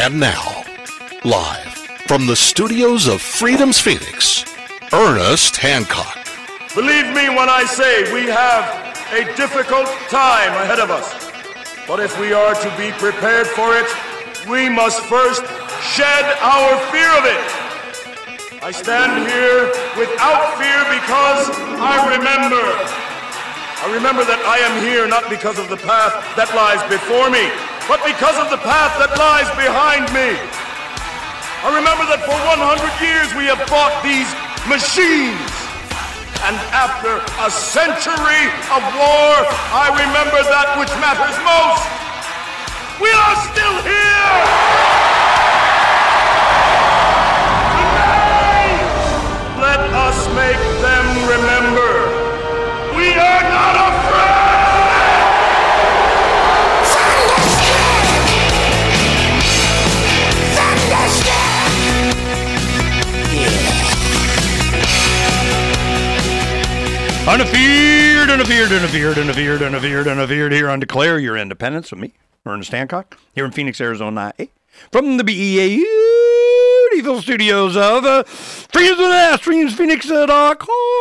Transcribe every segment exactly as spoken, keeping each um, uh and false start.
And now, live from the studios of Freedom's Phoenix, Ernest Hancock. Believe me when I say we have a difficult time ahead of us. But if we are to be prepared for it, we must first shed our fear of it. I stand here without fear because I remember. I remember that I am here not because of the path that lies before me, but because of the path that lies behind me. I remember that for one hundred years we have fought these machines. And after a century of war, I remember that which matters most. We are still here! Today, let us make them remember. We are not afraid! Unafeared, unafeared, unafeared, unafeared, unafeared, unafeared here on Declare Your Independence with me, Ernest Hancock, here in Phoenix, Arizona, from the B E A beautiful studios of uh, Streams with Ass, streams phoenix dot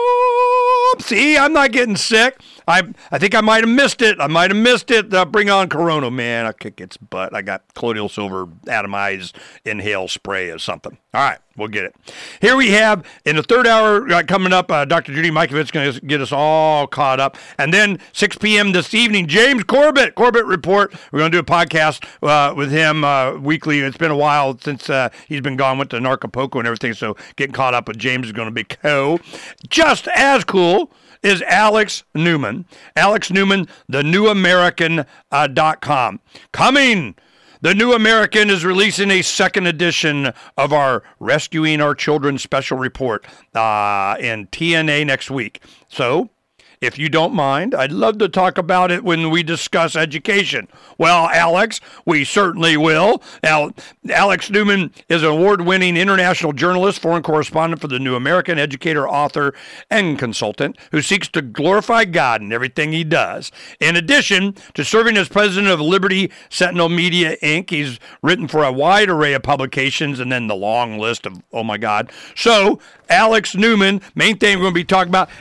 com. See, I'm not getting sick. I I think I might have missed it. I might have missed it. Uh, bring on Corona, man. I kick its butt. I got colloidal silver atomized inhale spray or something. All right, we'll get it. Here we have, in the third hour uh, coming up, uh, Doctor Judy Mikovits is going to get us all caught up. And then six p.m. this evening, James Corbett, Corbett Report. We're going to do a podcast uh, with him uh, weekly. It's been a while since uh, he's been gone with the Narcopoco and everything, so getting caught up with James is going to be cool. Just as cool is Alex Newman. Alex Newman, the new american dot com. Coming! The New American is releasing a second edition of our Rescuing Our Children special report uh, in T N A next week. So, if you don't mind, I'd love to talk about it when we discuss education. Well, Alex, we certainly will. Now, Alex Newman is an award-winning international journalist, foreign correspondent for the New American, educator, author, and consultant who seeks to glorify God in everything he does. In addition to serving as president of Liberty Sentinel Media, Incorporated, he's written for a wide array of publications and then the long list of, oh my God. So, Alex Newman, main thing we're going to be talking about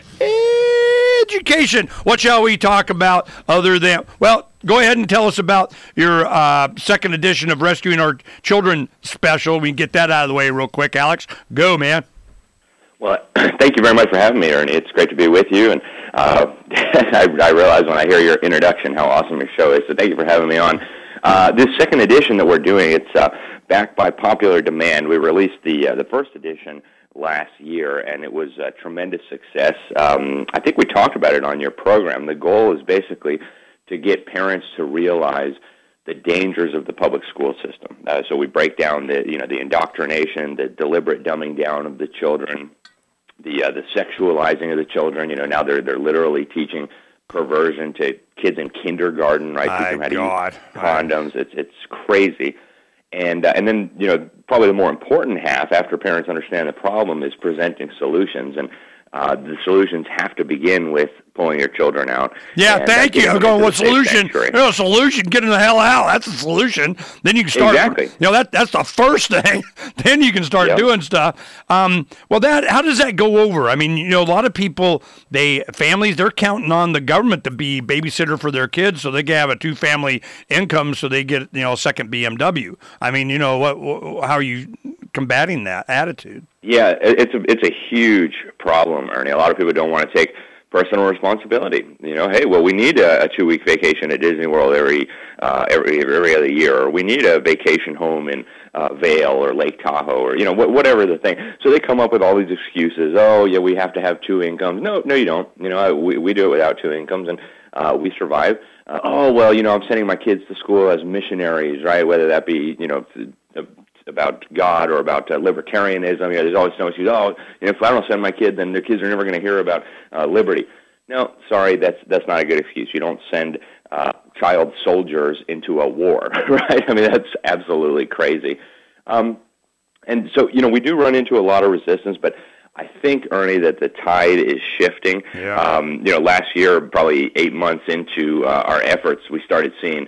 education. What shall we talk about other than, well, go ahead and tell us about your uh, second edition of Rescuing Our Children special. We can get that out of the way real quick. Alex, go, man. Well, thank you very much for having me, Ernie. It's great to be with you. And uh, I, I realize when I hear your introduction how awesome your show is, so thank you for having me on. Uh, this second edition that we're doing, it's uh, backed by popular demand. We released the uh, the first edition last year, and it was a tremendous success. Um, I think we talked about it on your program. The goal is basically to get parents to realize the dangers of the public school system. Uh, so we break down the you know the indoctrination, the deliberate dumbing down of the children, the uh, the sexualizing of the children. You know now they're they're literally teaching perversion to kids in kindergarten, right? My Teaching how to God. use condoms. It's it's crazy. And uh, and then, you know, probably the more important half, after parents understand the problem, is presenting solutions. And uh, the solutions have to begin with pulling your children out. Yeah, and, thank uh, you. I'm going, what solution? You know, solution, get them the hell out. That's the solution. Then you can start, exactly. you know, that that's the first thing. Then you can start yep. doing stuff. Um, well, that how does that go over? I mean, you know, a lot of people, they families, they're counting on the government to be babysitter for their kids so they can have a two-family income so they get, you know, a second B M W. I mean, you know, what, what how are you combating that attitude? Yeah, it's a, it's a huge problem, Ernie. A lot of people don't want to take personal responsibility. You know, hey, well, we need a, a two-week vacation at Disney World every uh, every every other year, or we need a vacation home in uh, Vail or Lake Tahoe, or you know, wh- whatever the thing. So they come up with all these excuses. Oh, yeah, we have to have two incomes. No, no, you don't. You know, we we do it without two incomes, and uh, we survive. Uh, oh, well, you know, I'm sending my kids to school as missionaries, right? Whether that be, you know, about God or about uh, libertarianism. You know, there's always no excuse. Oh, you know, if I don't send my kid, then their kids are never going to hear about uh, liberty. No, sorry, that's that's not a good excuse. You don't send uh, child soldiers into a war, right? I mean, that's absolutely crazy. Um, and so, you know, we do run into a lot of resistance, but I think, Ernie, that the tide is shifting. Yeah. Um, you know, last year, probably eight months into uh, our efforts, we started seeing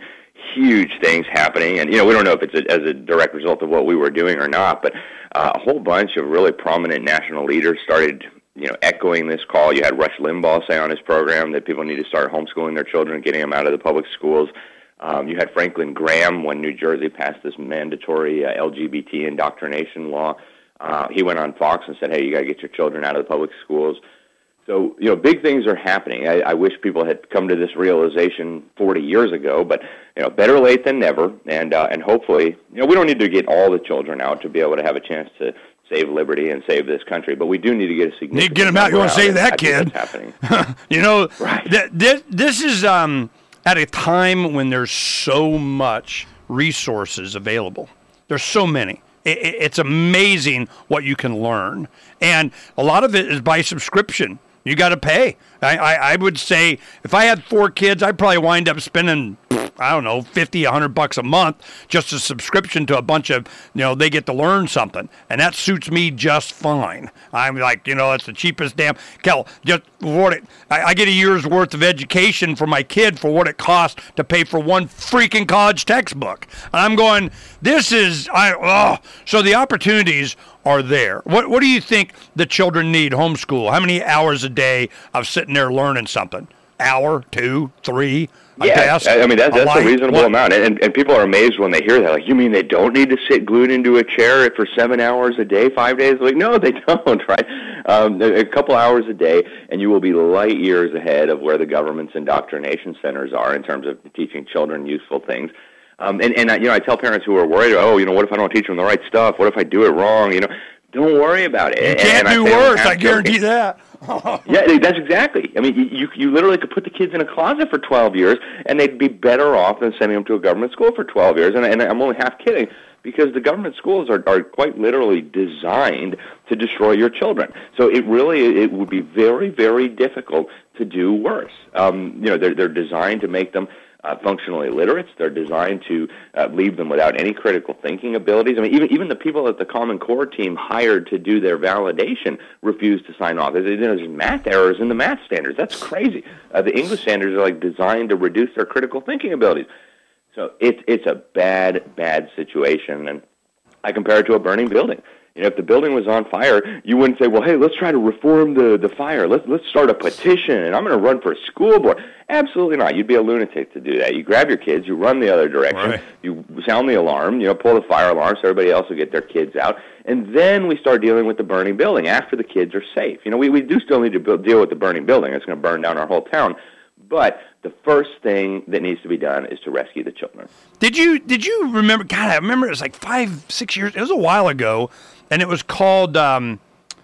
huge things happening, and you know we don't know if it's a, as a direct result of what we were doing or not, but uh, a whole bunch of really prominent national leaders started, you know, echoing this call. You had Rush Limbaugh say on his program that people need to start homeschooling their children, getting them out of the public schools. Um, you had Franklin Graham when New Jersey passed this mandatory uh, L G B T indoctrination law. Uh, he went on Fox and said, "Hey, you got to get your children out of the public schools." So, you know, big things are happening. I, I wish people had come to this realization forty years ago, but, you know, better late than never. And uh, and hopefully, you know, we don't need to get all the children out to be able to have a chance to save liberty and save this country, but we do need to get a significant Need to get them out. You want to save that kid? Happening. You know, right. th- th- this is um, at a time when there's so much resources available. There's so many. It, it, it's amazing what you can learn, and a lot of it is by subscription. You got to pay. I, I, I would say if I had four kids, I'd probably wind up spending, I don't know, fifty, a hundred bucks a month just a subscription to a bunch of, you know, they get to learn something. And that suits me just fine. I'm like, you know, it's the cheapest damn, Kel, just what it, I, I get a year's worth of education for my kid for what it costs to pay for one freaking college textbook. And I'm going, this is, I, oh, so the opportunities are there. What What do you think the children need homeschool? How many hours a day of sitting there learning something? Hour, two, three? I yeah, guess? I mean, that's, a that's a reasonable what? amount. And, and people are amazed when they hear that. Like, you mean they don't need to sit glued into a chair for seven hours a day, five days? Like, no, they don't, right? Um, a couple hours a day, and you will be light years ahead of where the government's indoctrination centers are in terms of teaching children useful things. Um, and, and, you know, I tell parents who are worried, oh, you know, what if I don't teach them the right stuff? What if I do it wrong? You know, don't worry about it. You can't and do worse, I guarantee that. Yeah, that's exactly. I mean, you you literally could put the kids in a closet for twelve years, and they'd be better off than sending them to a government school for twelve years. And, and I'm only half kidding, because the government schools are, are quite literally designed to destroy your children. So it really, it would be very, very difficult to do worse. Um, you know, they're, they're designed to make them Uh, functionally illiterates. They're designed to uh, leave them without any critical thinking abilities. I mean, even even the people that the Common Core team hired to do their validation refused to sign off. There's, there's math errors in the math standards. That's crazy. Uh, the English standards are like designed to reduce their critical thinking abilities. So it's it's a bad, bad situation, and I compare it to a burning building. You know, if the building was on fire, you wouldn't say, well, hey, let's try to reform the, the fire. Let's let's start a petition, and I'm going to run for a school board. Absolutely not. You'd be a lunatic to do that. You grab your kids, you run the other direction, right. You sound the alarm, you know, pull the fire alarm so everybody else will get their kids out, and then we start dealing with the burning building after the kids are safe. You know, we, we do still need to build, deal with the burning building. It's going to burn down our whole town. But the first thing that needs to be done is to rescue the children. Did you Did you remember? God, I remember it was like five, six years. It was a while ago, and it was called um,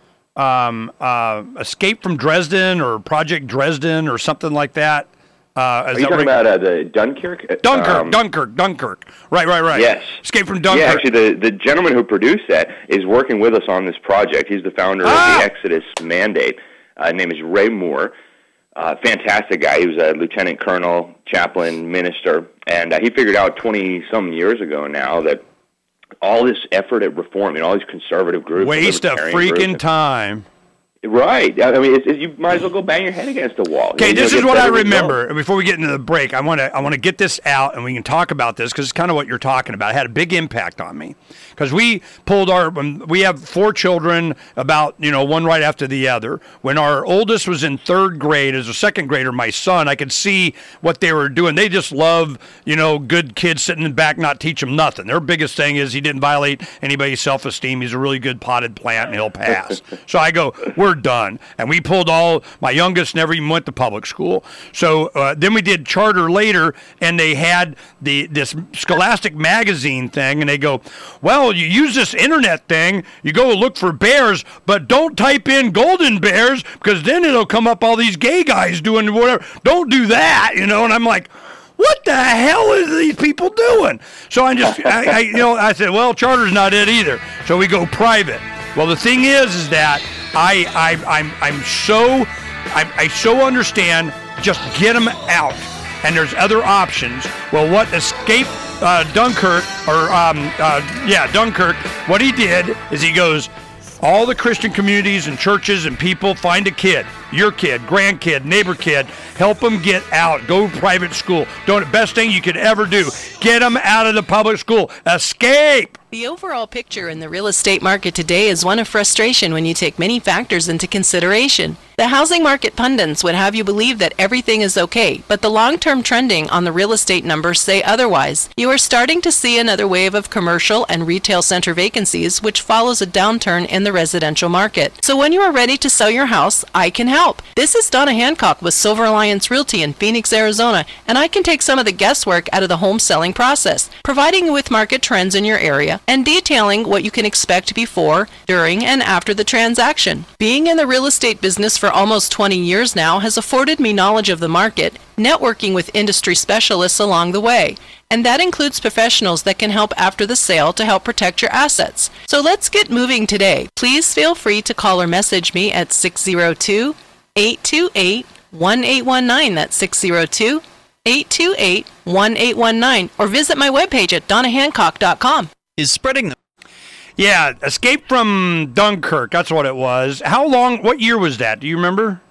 um, uh, "Escape from Dresden" or Project Dresden or something like that. Uh, Are you talking about uh, the Dunkirk? Dunkirk, um, Dunkirk, Dunkirk. Right, right, right. Yes. Escape from Dunkirk. Yeah, actually, the, the gentleman who produced that is working with us on this project. He's the founder ah! of the Exodus Mandate. Uh, his name is Ray Moore. Uh, fantastic guy. He was a lieutenant colonel, chaplain, minister, and uh, he figured out twenty-some years ago now that all this effort at reform, you know, all these conservative groups... Waste of freaking time. Right. I mean, it's, it's, you might as well go bang your head against the wall. Okay, you know, this is what I remember. Results. Before we get into the break, I want to I want to get this out, and we can talk about this because it's kind of what you're talking about. It had a big impact on me because we pulled our we have four children, about you know one right after the other. When our oldest was in third grade, as a second grader, my son, I could see what they were doing. They just love you know good kids sitting in the back, not teach them nothing. Their biggest thing is he didn't violate anybody's self-esteem. He's a really good potted plant, and he'll pass. So I go, we're done. And we pulled all, my youngest never even went to public school. So uh, then we did charter later, and they had the this Scholastic magazine thing, and they go, well, you use this internet thing, you go look for bears, but don't type in golden bears, because then it'll come up all these gay guys doing whatever. Don't do that, you know, and I'm like, what the hell are these people doing? So I just, I, I, you know, I said, well, charter's not it either. So we go private. Well, the thing is, is that I, I, I'm, I'm so, I, I so understand. Just get them out, and there's other options. Well, what Escape uh, Dunkirk or um, uh, yeah, Dunkirk? What he did is he goes, all the Christian communities and churches and people find a kid. your kid, grandkid, neighbor kid. Help them get out. Go private school. Don't. Best thing you could ever do. Get them out of the public school. Escape. The overall picture in the real estate market today is one of frustration when you take many factors into consideration. The housing market pundits would have you believe that everything is okay, but the long-term trending on the real estate numbers say otherwise. You are starting to see another wave of commercial and retail center vacancies, which follows a downturn in the residential market. So when you are ready to sell your house, I can help. This is Donna Hancock with Silver Alliance Realty in Phoenix, Arizona, and I can take some of the guesswork out of the home selling process, providing you with market trends in your area and detailing what you can expect before, during, and after the transaction. Being in the real estate business for almost twenty years now has afforded me knowledge of the market, networking with industry specialists along the way, and that includes professionals that can help after the sale to help protect your assets. So let's get moving today. Please feel free to call or message me at six oh two, eight two eight, one eight one nine. That's six oh two, eight two eight, one eight one nine, or visit my webpage at donna hancock dot com. Is spreading the Yeah, Escape from Dunkirk. That's what it was. How long? What year was that? Do you remember?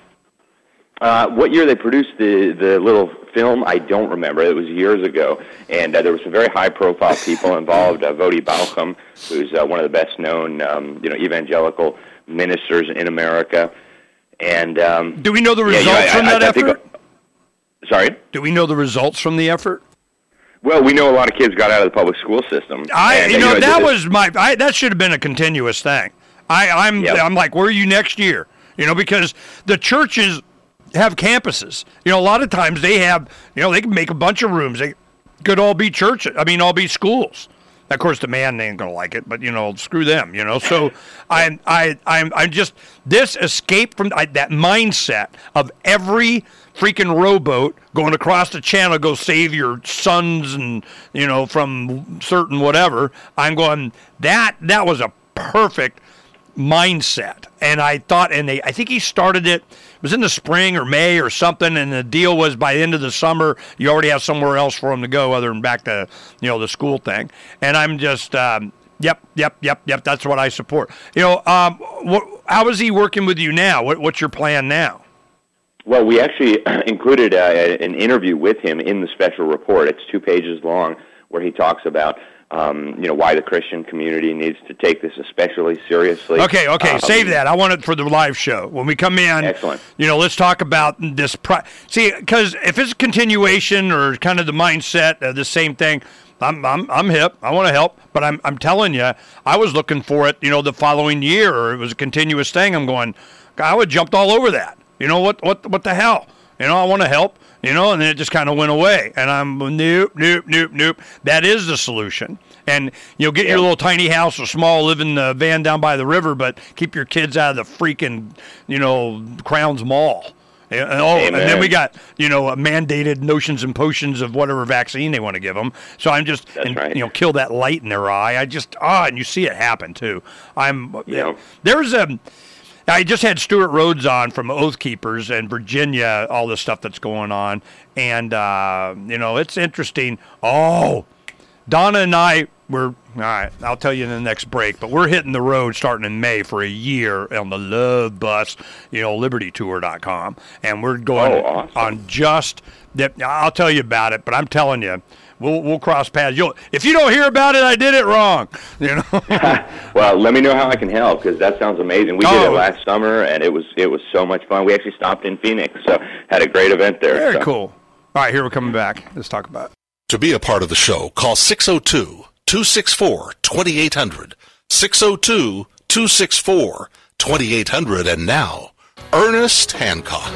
Uh, what year they produced the, the little film, I don't remember. It was years ago. And uh, there were some very high-profile people involved. Uh, Voddie Baucham, who's uh, one of the best-known um, you know, evangelical ministers in America. And um, do we know the results yeah, yeah, from I, that I, I effort? Think, sorry? Do we know the results from the effort? Well, we know a lot of kids got out of the public school system. I, and, you know, you know that it, was my. I, that should have been a continuous thing. I, I'm, yep. I'm like, where are you next year? You know, because the churches have campuses. You know, a lot of times they have. You know, they can make a bunch of rooms. They could all be churches. I mean, all be schools. Of course, the man ain't gonna like it, but you know, screw them. You know, so I, I, I'm, I'm just this escape from I, that mindset of every freaking rowboat going across the channel to go save your sons and you know from certain whatever. I'm going that that was a perfect mindset, and I thought, and they I think he started it. It was in the spring or May or something, and the deal was by the end of the summer, you already have somewhere else for him to go other than back to, you know, the school thing. And I'm just, um, yep, yep, yep, yep, that's what I support. You know, um, what, how is he working with you now? What, what's your plan now? Well, we actually included uh, an interview with him in the special report. It's two pages long where he talks about Um, you know, why the Christian community needs to take this especially seriously. Okay, okay, um, save that. I want it for the live show. When we come in, excellent. You know, let's talk about this. Pro- See, because if it's a continuation or kind of the mindset of the same thing, I'm I'm I'm hip. I want to help, but I'm I'm telling you, I was looking for it, you know, the following year, or it was a continuous thing. I'm going, I would have jumped all over that. You know what? What what the hell? You know, I want to help. You know, and then it just kind of went away. And I'm, nope, nope, nope, nope. That is the solution. And, you know, get your little tiny house or small, live in the van down by the river, but keep your kids out of the freaking, you know, Crowns Mall. And, oh, and then we got, you know, mandated notions and potions of whatever vaccine they want to give them. So I'm just, and, right. you know, kill that light in their eye. I just, ah, and you see it happen, too. I'm, yeah. There's a... I just had Stuart Rhodes on from Oath Keepers and Virginia, all the stuff that's going on. And, uh, you know, it's interesting. Oh, Donna and I were, all right, I'll tell you in the next break, but we're hitting the road starting in May for a year on the Love Bus, you know, liberty tour dot com. And we're going oh, awesome. on just, that. I'll tell you about it, but I'm telling you, We'll we'll cross paths. You'll, if you don't hear about it, I did it wrong. You know. Well, let me know how I can help because that sounds amazing. We oh. did it last summer, and it was it was so much fun. We actually stopped in Phoenix, so had a great event there. Very so. cool. All right, here we're coming back. Let's talk about it. To be a part of the show, call six oh two, two six four, two eight hundred. six oh two, two six four, two eight hundred. And now, Ernest Hancock.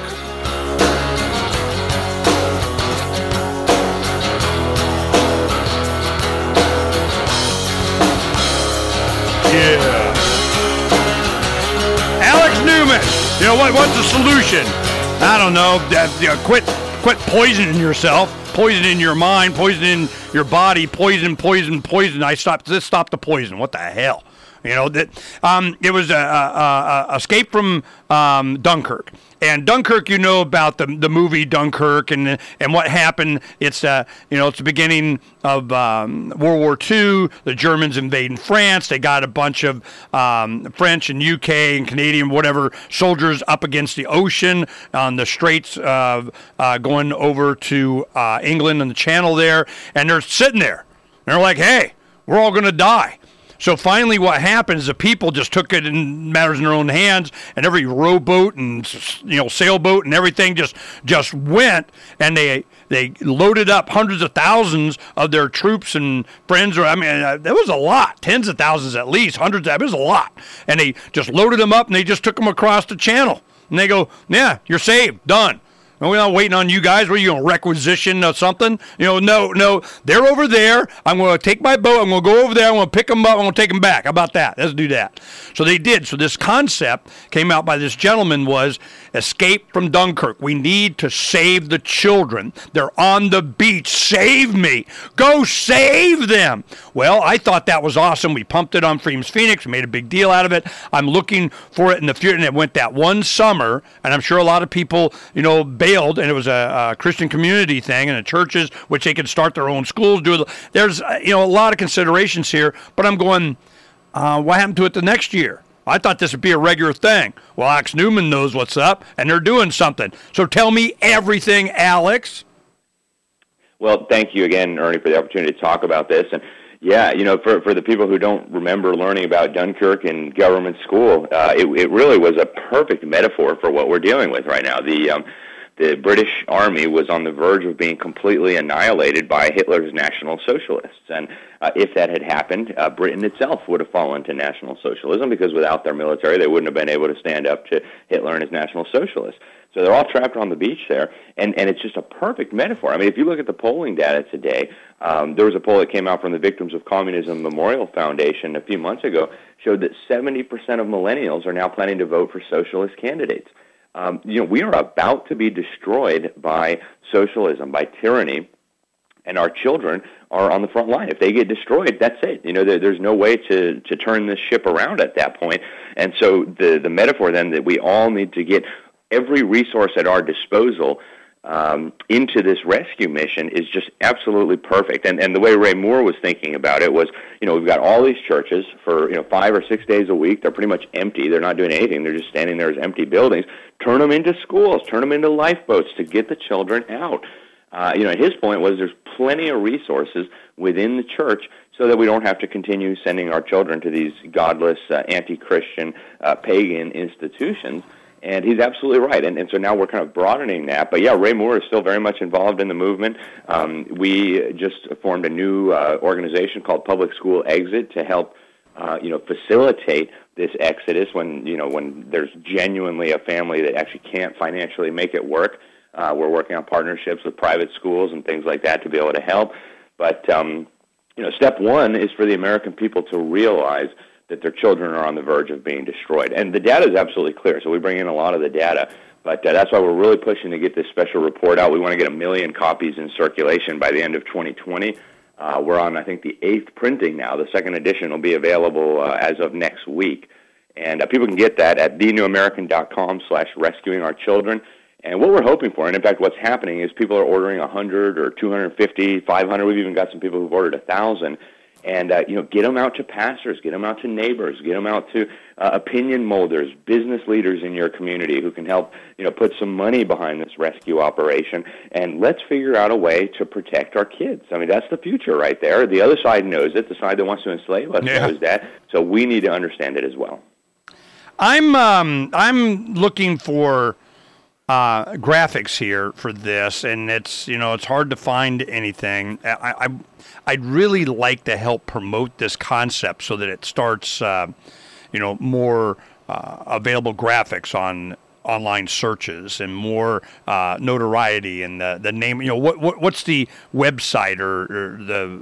Yeah. Alex Newman. You know what? What's the solution? I don't know. Uh, you know, quit, quit poisoning yourself, poisoning your mind, poisoning your body, poison, poison, poison. I stopped. This stop the poison. What the hell? You know that um, it was a, a, a Escape from um, Dunkirk. And Dunkirk, you know about the the movie Dunkirk and and what happened. It's uh you know it's the beginning of um, World War Two. The Germans invading France. They got a bunch of um, French and U K and Canadian whatever soldiers up against the ocean on the Straits, uh, uh, going over to uh, England and the Channel there, and they're sitting there. And they're like, hey, we're all going to die. So finally what happened is the people just took it in matters in their own hands, and every rowboat and you know sailboat and everything just just went, and they they loaded up hundreds of thousands of their troops and friends. Or I mean, uh, there was a lot, tens of thousands at least, hundreds. Of, it was a lot, and they just loaded them up and they just took them across the channel. And they go, yeah, you're saved, done. We're not waiting on you guys. Were you going to requisition or something? You know, no, no. They're over there. I'm going to take my boat. I'm going to go over there. I'm going to pick them up. I'm going to take them back. How about that? Let's do that. So they did. So this concept came out by this gentleman was Escape from Dunkirk. We need to save the children. They're on the beach. Save me. Go save them. Well, I thought that was awesome. We pumped it on Freedom's Phoenix. We made a big deal out of it. I'm looking for it in the future. And it went that one summer. And I'm sure a lot of people, you know, bailed. And it was a, a Christian community thing, and the churches, which they could start their own schools. Do there's you know a lot of considerations here, but I'm going. Uh, what happened to it the next year? I thought this would be a regular thing. Well, Alex Newman knows what's up, and they're doing something. So tell me everything, Alex. Well, thank you again, Ernie, for the opportunity to talk about this. And yeah, you know, for for the people who don't remember learning about Dunkirk in government school, uh, it it really was a perfect metaphor for what we're dealing with right now. The um, The British Army was on the verge of being completely annihilated by Hitler's National Socialists. And uh, if that had happened, uh, Britain itself would have fallen to National Socialism, because without their military, they wouldn't have been able to stand up to Hitler and his National Socialists. So they're all trapped on the beach there, and, and it's just a perfect metaphor. I mean, if you look at the polling data today, um, there was a poll that came out from the Victims of Communism Memorial Foundation a few months ago, showed that seventy percent of millennials are now planning to vote for socialist candidates. Um, you know, we are about to be destroyed by socialism, by tyranny, and our children are on the front line. If they get destroyed, that's it. You know, there, there's no way to, to turn this ship around at that point. And so the, the metaphor then that we all need to get every resource at our disposal um, into this rescue mission is just absolutely perfect. And and the way Ray Moore was thinking about it was, you know, we've got all these churches for, you know, five or six days a week. They're pretty much empty. They're not doing anything. They're just standing there as empty buildings. Turn them into schools. Turn them into lifeboats to get the children out. Uh, you know, his point was there's plenty of resources within the church so that we don't have to continue sending our children to these godless, uh, anti-Christian, uh, pagan institutions. And he's absolutely right. And, and so now we're kind of broadening that. But, yeah, Ray Moore is still very much involved in the movement. Um, we just formed a new uh, organization called Public School Exit to help, uh, you know, facilitate this exodus when, you know, when there's genuinely a family that actually can't financially make it work. Uh, we're working on partnerships with private schools and things like that to be able to help. But, um, you know, step one is for the American people to realize that their children are on the verge of being destroyed. And the data is absolutely clear, so we bring in a lot of the data. But uh, that's why we're really pushing to get this special report out. We want to get a million copies in circulation by the end of twenty twenty. Uh, we're on, I think, the eighth printing now. The second edition will be available uh, as of next week. And uh, people can get that at the new american dot com slash rescuing our children. And what we're hoping for, and in fact what's happening, is people are ordering one hundred or two hundred fifty, five hundred. We've even got some people who've ordered one thousand. And, uh, you know, get them out to pastors, get them out to neighbors, get them out to uh, opinion molders, business leaders in your community who can help, you know, put some money behind this rescue operation. And let's figure out a way to protect our kids. I mean, that's the future right there. The other side knows it. The side that wants to enslave us yeah. knows that. So we need to understand it as well. I'm um, I'm looking for uh, graphics here for this, and it's, you know, it's hard to find anything. I, I I'd really like to help promote this concept so that it starts, uh, you know, more uh, available graphics on online searches and more uh, notoriety and the, the name. You know, what, what what's the website or, or the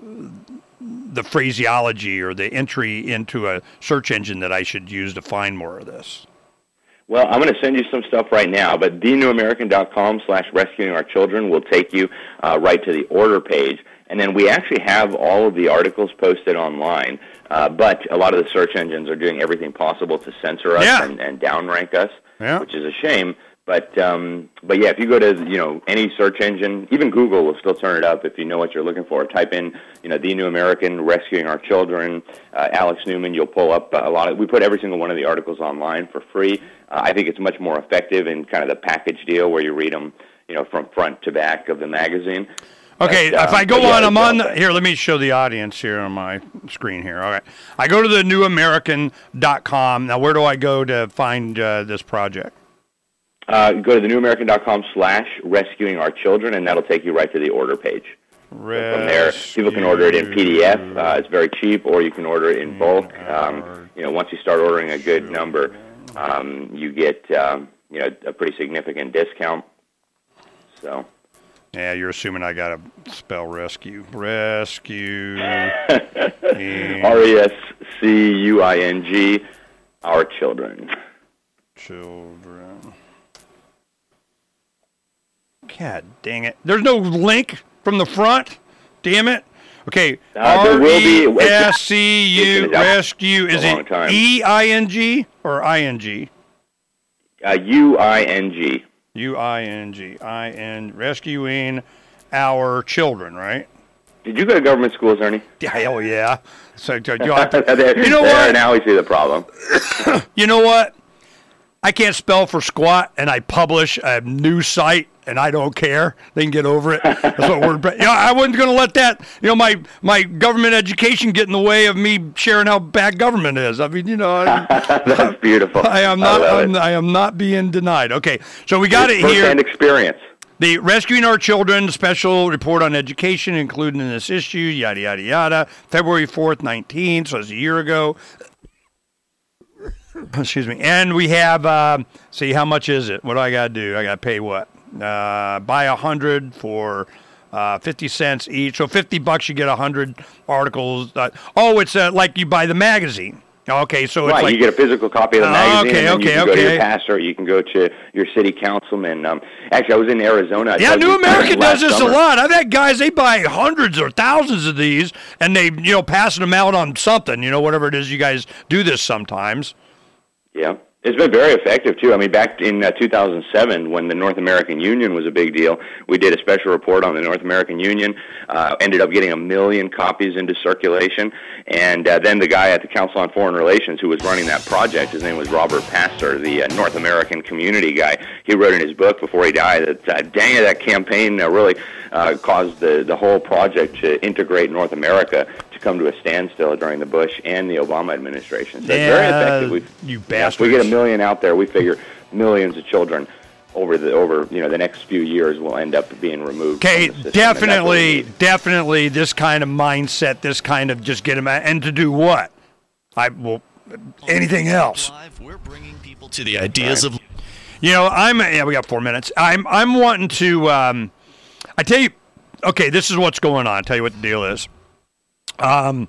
the phraseology or the entry into a search engine that I should use to find more of this? Well, I'm going to send you some stuff right now, but the new american dot com slash rescuing our children will take you uh, right to the order page. And then we actually have all of the articles posted online, uh, but a lot of the search engines are doing everything possible to censor us Yeah. and, and downrank us, Yeah. which is a shame. But um, but yeah, if you go to you know any search engine, even Google will still turn it up if you know what you're looking for. Type in you know The New American, Rescuing Our Children, uh, Alex Newman. You'll pull up a lot of. We put every single one of the articles online for free. Uh, I think it's much more effective in kind of the package deal where you read them you know from front to back of the magazine. Okay, But, if um, I go but yeah, on, I'm it's on. out The, there. here, let me show the audience here on my screen here. All right. I go to the new american dot com. Now, where do I go to find uh, this project? Uh, go to the new american dot com slash rescuing our children, and that'll take you right to the order page. So from there, people can order it in P D F. Uh, it's very cheap, or you can order it in bulk. Um, you know, once you start ordering a good number, um, you get um, you know a pretty significant discount. So. Yeah, you're assuming I got to spell rescue. Rescue. and R E S C U I N G, our children. Children. God dang it. There's no link from the front. Damn it. Okay. Uh, there will be- R E S C U, It's been out rescue. for a Is long it time. E I N G or I N G? Uh, U I N G. U I N G. I N. Rescuing our children, right? Did you go to government schools, Ernie? Yeah, hell yeah. So, do I have to- there, you know there, what? Now we see the problem. You know what? I can't spell for squat, and I publish a news site, and I don't care. They can get over it. That's what WordPress. You know, I wasn't going to let that. You know, my my government education get in the way of me sharing how bad government is. I mean, you know, I, That's beautiful. I am not. love I'm, it. I am not being denied. Okay, so we got it here. First-hand experience. The Rescuing Our Children special report on education, included in this issue, yada, yada, yada, February fourth, nineteen, so it's a year ago. Excuse me. And we have, uh, see, how much is it? What do I got to do? I got to pay what? Uh, buy a hundred for uh, fifty cents each. So fifty bucks, you get a hundred articles. Uh, oh, it's uh, like you buy the magazine. Okay, so it's Right, like you get a physical copy of the Oh, magazine, okay, and then okay, you can go to okay. your pastor, you can go to your city councilman. Um, actually, I was in Arizona. I Yeah, told New you, American last does this summer. a lot. I've had guys, they buy hundreds or thousands of these, and they, you know, passing them out on something, you know, whatever it is you guys do this sometimes. Yeah. It's been very effective, too. I mean, back in uh, two thousand seven, when the North American Union was a big deal, we did a special report on the North American Union, uh, ended up getting a million copies into circulation, and uh, then the guy at the Council on Foreign Relations who was running that project, his name was Robert Pastor, the uh, North American community guy. He wrote in his book before he died that, uh, dang it, that campaign uh, really uh, caused the, the whole project to integrate North America to come to a standstill during the Bush and the Obama administration. So it's very Yeah, effective. We've, you yeah, if we get a bastards. million out there, we figure millions of children over the over you know the next few years will end up being removed. Okay, from the system, and that's what we definitely, need. definitely this kind of mindset, this kind of just get them out, and to do what? I will, anything else. Live, we're bringing people to the ideas of You know, I'm, yeah, we got four minutes. I'm, I'm wanting to, um, I tell you, okay, this is what's going on. I'll tell you what the deal is. Um,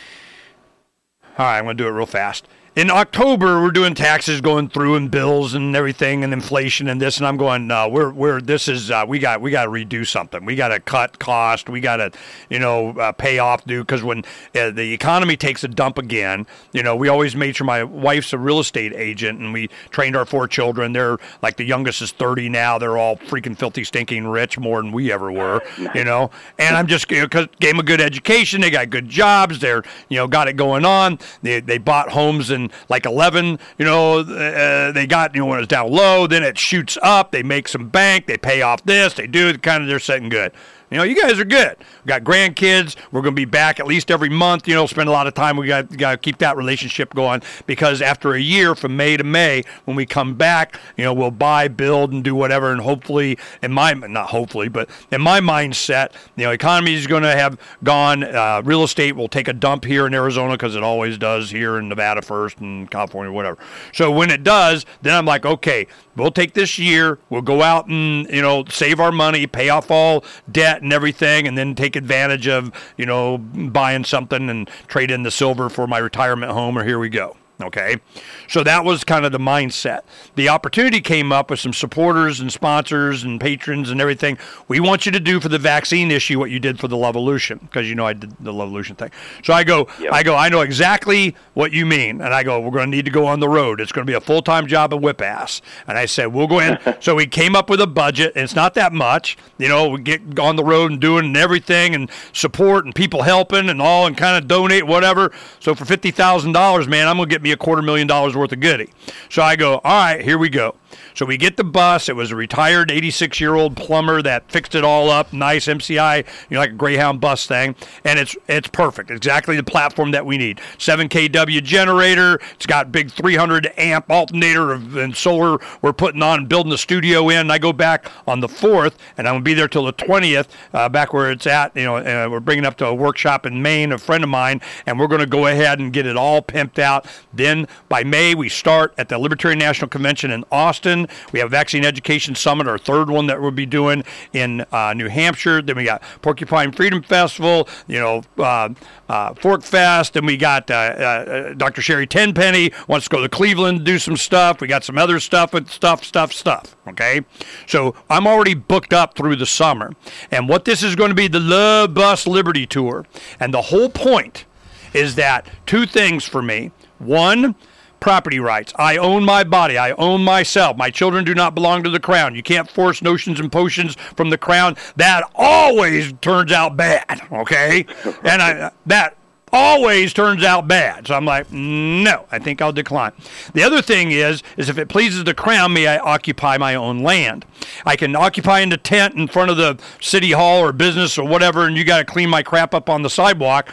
all right, I'm going to do it real fast. In October, we're doing taxes, going through and bills and everything, and inflation and this. And I'm going, no, we're we're this is uh, we got we got to redo something. We got to cut cost. We got to, you know, uh, pay off due because when uh, the economy takes a dump again, you know, we always made sure my wife's a real estate agent, and we trained our four children. They're like the youngest is thirty now. They're all freaking filthy, stinking rich, more than we ever were, you know. And I'm just, you know, cause gave them a good education. They got good jobs. They're, you know, got it going on. They they bought homes in like eleven, you know, uh, they got, you know, when it's down low, then it shoots up. They make some bank. They pay off this. They do it. Kind of, they're sitting good. You know, you guys are good. We got grandkids. We're going to be back at least every month. You know, spend a lot of time. We got got to keep that relationship going because after a year, from May to May, when we come back, you know, we'll buy, build, and do whatever. And hopefully, in my not hopefully, but in my mindset, you know, economy is going to have gone. Uh, real estate will take a dump here in Arizona because it always does here in Nevada first and California, whatever. So when it does, then I'm like, okay, we'll take this year. We'll go out and, you know, save our money, pay off all debt and everything, and then take advantage of, you know, buying something and trade in the silver for my retirement home, or here we go. Okay, so that was kind of the mindset. The opportunity came up with some supporters and sponsors and patrons and everything. We want you to do for the vaccine issue what you did for the Lovolution, because you know I did the Lovolution thing. So I go, yep. I go, I know exactly what you mean, and I go, we're going to need to go on the road. It's going to be a full-time job at whip ass. And I said, we'll go in. So we came up with a budget, and it's not that much. You know, we get on the road and doing and everything, and support and people helping and all, and kind of donate whatever. So for fifty thousand dollars, man, I'm going to get me a quarter million dollars worth of goodie. So I go, all right, here we go. So we get the bus. It was a retired eighty-six-year-old plumber that fixed it all up. Nice M C I, you know, like a Greyhound bus thing. And it's it's perfect. Exactly the platform that we need. seven K W generator. It's got big three hundred amp alternator and solar we're putting on, building the studio in. I go back on the fourth, and I'm going to be there till the twentieth, uh, back where it's at. You know, uh, we're bringing up to a workshop in Maine, a friend of mine, and we're going to go ahead and get it all pimped out. Then by May, we start at the Libertarian National Convention in Austin. We have Vaccine Education Summit, our third one that we'll be doing in uh, New Hampshire. Then we got Porcupine Freedom Festival, you know, uh, uh, Fork Fest. And we got uh, uh, Doctor Sherry Tenpenny wants to go to Cleveland to do some stuff. We got some other stuff with stuff, stuff, stuff. Okay? So I'm already booked up through the summer. And what this is going to be, the Love Bus Liberty Tour. And the whole point is that two things for me. One, property rights. I own my body. I own myself. My children do not belong to the crown. You can't force notions and potions from the crown. That always turns out bad, okay? And I that always turns out bad. So I'm like, no, I think I'll decline. The other thing is, is if it pleases the crown, may I occupy my own land. I can occupy in the tent in front of the city hall or business or whatever, and you got to clean my crap up on the sidewalk.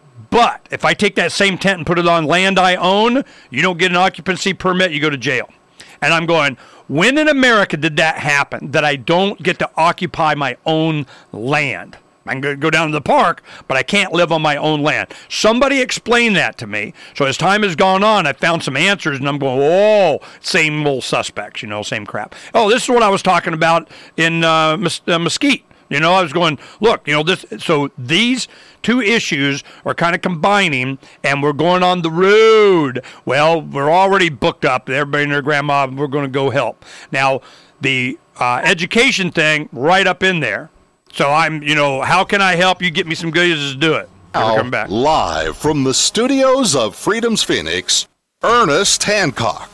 But if I take that same tent and put it on land I own, you don't get an occupancy permit, you go to jail. And I'm going, when in America did that happen, that I don't get to occupy my own land? I can go down to the park, but I can't live on my own land. Somebody explain that to me. So as time has gone on, I've found some answers, and I'm going, oh, same old suspects, you know, same crap. Oh, this is what I was talking about in uh, Mes- uh, Mesquite. You know, I was going, look, you know, this. So these two issues are kind of combining, and we're going on the road. Well, we're already booked up. Everybody and their grandma, we're going to go help. Now, the uh, education thing, right up in there. So I'm, you know, how can I help you get me some goodies to do it? Now, come back. Live from the studios of Freedom's Phoenix, Ernest Hancock.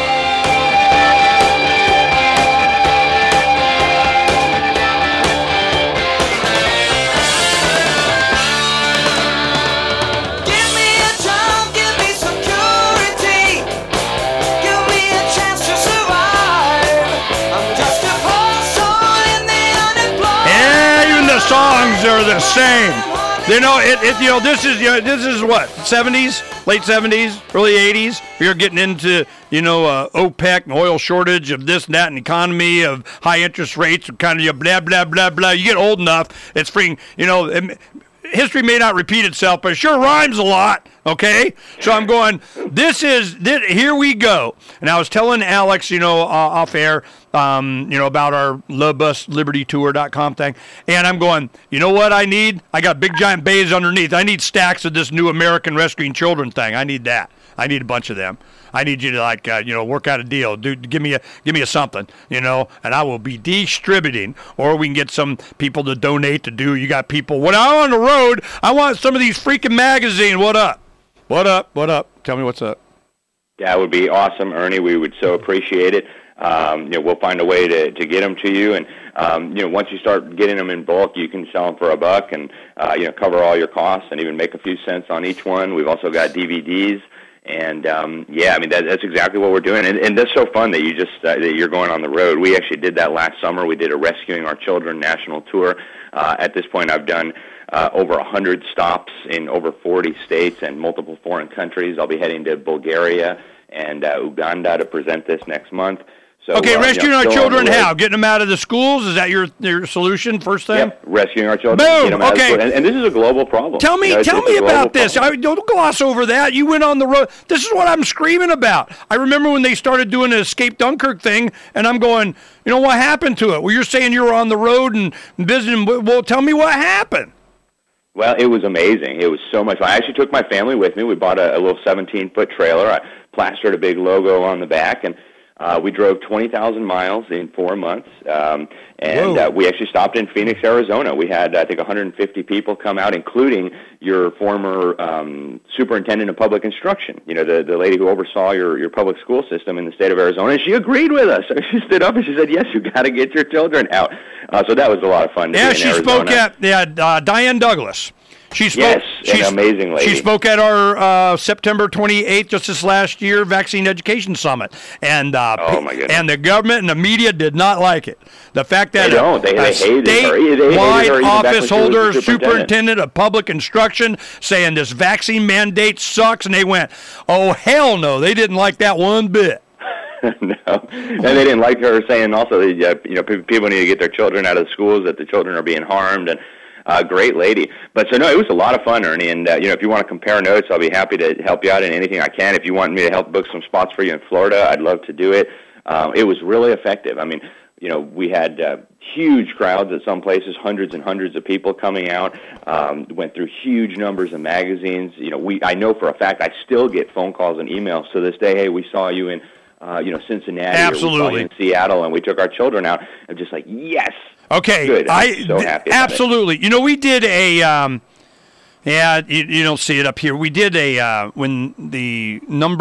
Songs are the same. You know, it, it you know, this is you know, this is what, seventies, late seventies, early eighties. We are getting into, you know, uh, OPEC and oil shortage of this and that, and economy of high interest rates, kind of you know, blah blah blah blah. You get old enough, it's freaking, you know, it, history may not repeat itself, but it sure rhymes a lot. Okay, so I'm going, this is, this, here we go. And I was telling Alex, you know, uh, off air, um, you know, about our love bus liberty tour dot com thing. And I'm going, you know what I need? I got big giant bays underneath. I need stacks of this new American Rescuing Children thing. I need that. I need a bunch of them. I need you to, like, uh, you know, work out a deal. Dude, give me a, give me a something, you know, and I will be distributing. Or we can get some people to donate to do. You got people. When I'm on the road, I want some of these freaking magazines. What up? What up? What up? Tell me what's up. That would be awesome, Ernie. We would so appreciate it. Um, you know, we'll find a way to, to get them to you. And, um, you know, once you start getting them in bulk, you can sell them for a buck and, uh, you know, cover all your costs and even make a few cents on each one. We've also got D V Ds. And, um, yeah, I mean, that, that's exactly what we're doing. And, and that's so fun that, you just, uh, that you're going on the road. We actually did that last summer. We did a Rescuing Our Children national tour. Uh, at this point, I've done uh, over one hundred stops in over forty states and multiple foreign countries. I'll be heading to Bulgaria and uh, Uganda to present this next month. So, okay, uh, rescuing you know, our children how? road. Getting them out of the schools? Is that your your solution first thing? Yep, rescuing our children. Boom, Get them out okay. Of, and, and this is a global problem. Tell me, you know, tell it's, me it's about this. Problem. I, don't gloss over that. You went on the road. This is what I'm screaming about. I remember when they started doing the Escape Dunkirk thing, and I'm going, you know, what happened to it? Well, you're saying you were on the road and visiting. Well, tell me what happened. Well, it was amazing. It was so much fun. I actually took my family with me. We bought a, a little seventeen-foot trailer. I plastered a big logo on the back, and uh, we drove twenty thousand miles in four months. Um, and uh, we actually stopped in Phoenix, Arizona. We had, I think, one hundred fifty people come out, including your former um, superintendent of public instruction, you know, the, the lady who oversaw your, your public school system in the state of Arizona. And she agreed with us. She stood up and she said, yes, you got to get your children out. Uh, so that was a lot of fun to yeah, do in she Arizona. spoke at yeah, uh, Diane Douglas. She spoke, yes, she, an amazing lady. She spoke at our uh, September twenty-eighth, just this last year, Vaccine Education Summit. And uh, oh, my goodness. And the government and the media did not like it. The fact that they don't. They, a, they a hated her. They hated statewide her office holder, superintendent. superintendent of public instruction, saying this vaccine mandate sucks, and they went, oh, hell no. They didn't like that one bit. No, and they didn't like her saying also that uh, you know people need to get their children out of the schools, that the children are being harmed, and uh, great lady. But so no, it was a lot of fun, Ernie. And uh, you know, if you want to compare notes, I'll be happy to help you out in anything I can. If you want me to help book some spots for you in Florida, I'd love to do it. Um, it was really effective. I mean, you know, we had uh, huge crowds at some places, hundreds and hundreds of people coming out. Um, went through huge numbers of magazines. You know, we I know for a fact I still get phone calls and emails to this day. Hey, we saw you in. Uh, you know, Cincinnati, absolutely, or we saw you in Seattle, and we took our children out. I'm just like, yes. Okay, good. I'm I so happy. Absolutely. You know, we did a. Um, yeah, you, you don't see it up here. We did a uh, when the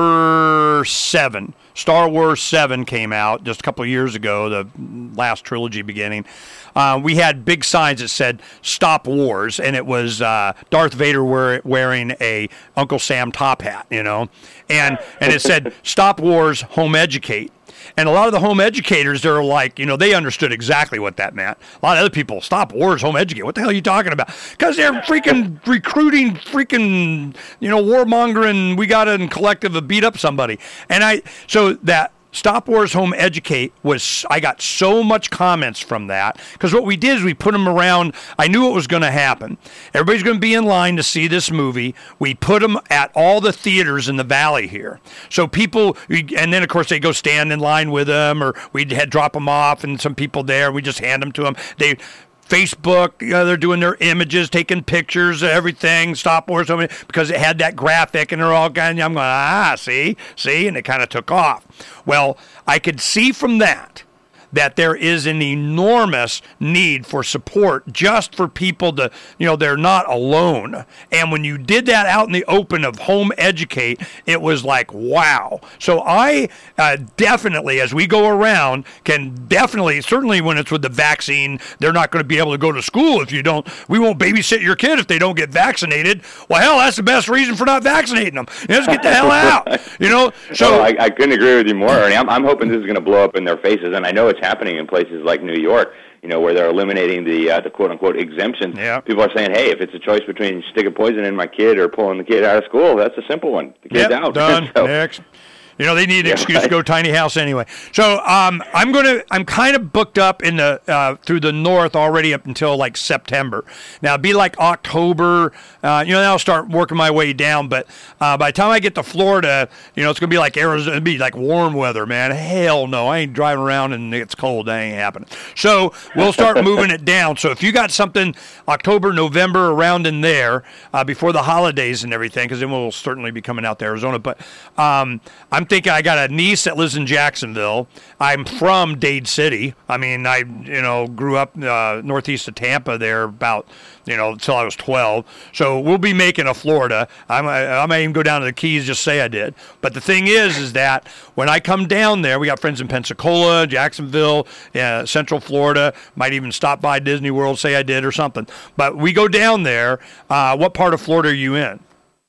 number seven, Star Wars seven, came out just a couple of years ago, the last trilogy beginning. Uh, we had big signs that said "Stop Wars," and it was uh, Darth Vader wear, wearing a Uncle Sam top hat, you know, and and it said "Stop Wars, Home Educate." And a lot of the home educators, they're like, you know, they understood exactly what that meant. A lot of other people, stop wars, home educate. What the hell are you talking about? Because they're freaking recruiting, freaking, you know, warmongering, we got to collective to beat up somebody. And I, so that Stop Wars, Home Educate was, I got so much comments from that, because what we did is we put them around, I knew what was going to happen. Everybody's going to be in line to see this movie. We put them at all the theaters in the valley here. So people, and then of course they go stand in line with them, or we'd had drop them off and some people there, we just hand them to them. They Facebook, you know, they're doing their images, taking pictures, everything, Stop Wars, because it had that graphic, and they're all kind of, I'm going, ah, see, see, and it kind of took off. Well, I could see from that that there is an enormous need for support just for people to, you know, they're not alone. And when you did that out in the open of Home Educate, it was like, wow. So I uh, definitely, as we go around, can definitely, certainly when it's with the vaccine, they're not going to be able to go to school if you don't, we won't babysit your kid if they don't get vaccinated. Well, hell, that's the best reason for not vaccinating them. Let's get the hell out, you know? So oh, I, I couldn't agree with you more, Ernie. I'm, I'm hoping this is going to blow up in their faces, and I know it's happening in places like New York, you know, where they're eliminating the uh, the quote unquote exemptions. Yeah. People are saying, hey, if it's a choice between sticking poison in my kid or pulling the kid out of school, that's a simple one. The kid's yep, out. Done. so, Next. You know, they need an yeah, excuse right. to go tiny house anyway. So um, I'm gonna, I'm kind of booked up in the uh, through the north already up until like September. Now it'll be like October. Uh, you know, then I'll start working my way down. But uh, by the time I get to Florida, you know, it's gonna be like Arizona. It'll be like warm weather, man. Hell no, I ain't driving around and it's cold. That ain't happening. So we'll start moving it down. So if you got something October, November around in there uh, before the holidays and everything, because then we'll certainly be coming out to Arizona. But um, I'm thinking I got a niece that lives in Jacksonville. I'm from Dade City. I mean, I you know grew up uh, northeast of Tampa there about you know until I was twelve. So we'll be making a Florida. I'm, I, I may even go down to the Keys, just say I did. But the thing is, is that when I come down there, we got friends in Pensacola, Jacksonville, uh, Central Florida. Might even stop by Disney World, say I did or something. But we go down there. Uh, what part of Florida are you in?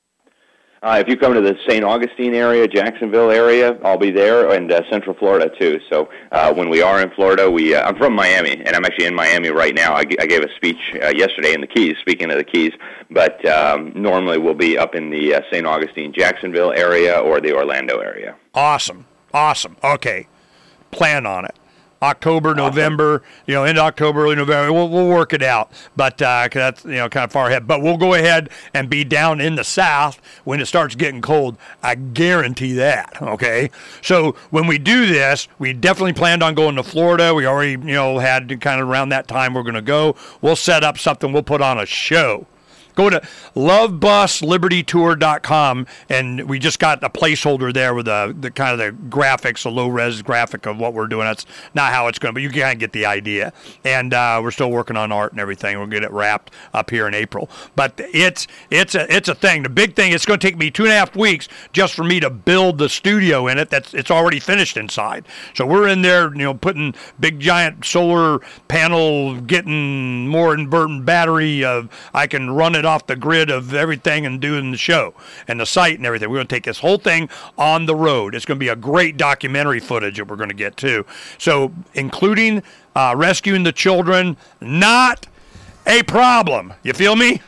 Uh, if you come to the Saint Augustine area, Jacksonville area, I'll be there, and uh, Central Florida too. So uh, when we are in Florida, we uh, I'm from Miami, and I'm actually in Miami right now. I, g- I gave a speech uh, yesterday in the Keys, speaking of the Keys, but um, normally we'll be up in the uh, Saint Augustine, Jacksonville area or the Orlando area. Awesome, awesome. Okay, plan on it. October, November, you know, end of October, early November. We'll we'll work it out, but uh, 'cause that's you know kind of far ahead. But we'll go ahead and be down in the south when it starts getting cold. I guarantee that. Okay, so when we do this, we definitely planned on going to Florida. We already you know had kind of around that time we're going to go. We'll set up something. We'll put on a show. Go to love bus liberty tour dot com, and we just got a placeholder there with the, the kind of the graphics, a low-res graphic of what we're doing. That's not how it's going to be. You kind of get the idea. And uh, we're still working on art and everything. We'll get it wrapped up here in April. But it's it's a it's a thing. The big thing, it's going to take me two and a half weeks just for me to build the studio in it. That's it's already finished inside. So we're in there, you know, putting big giant solar panel, getting more inverter battery of I can run it off the grid of everything and doing the show and the site and everything. We're going to take this whole thing on the road. It's going to be a great documentary footage that we're going to get to. So including uh, rescuing the children, not a problem. You feel me?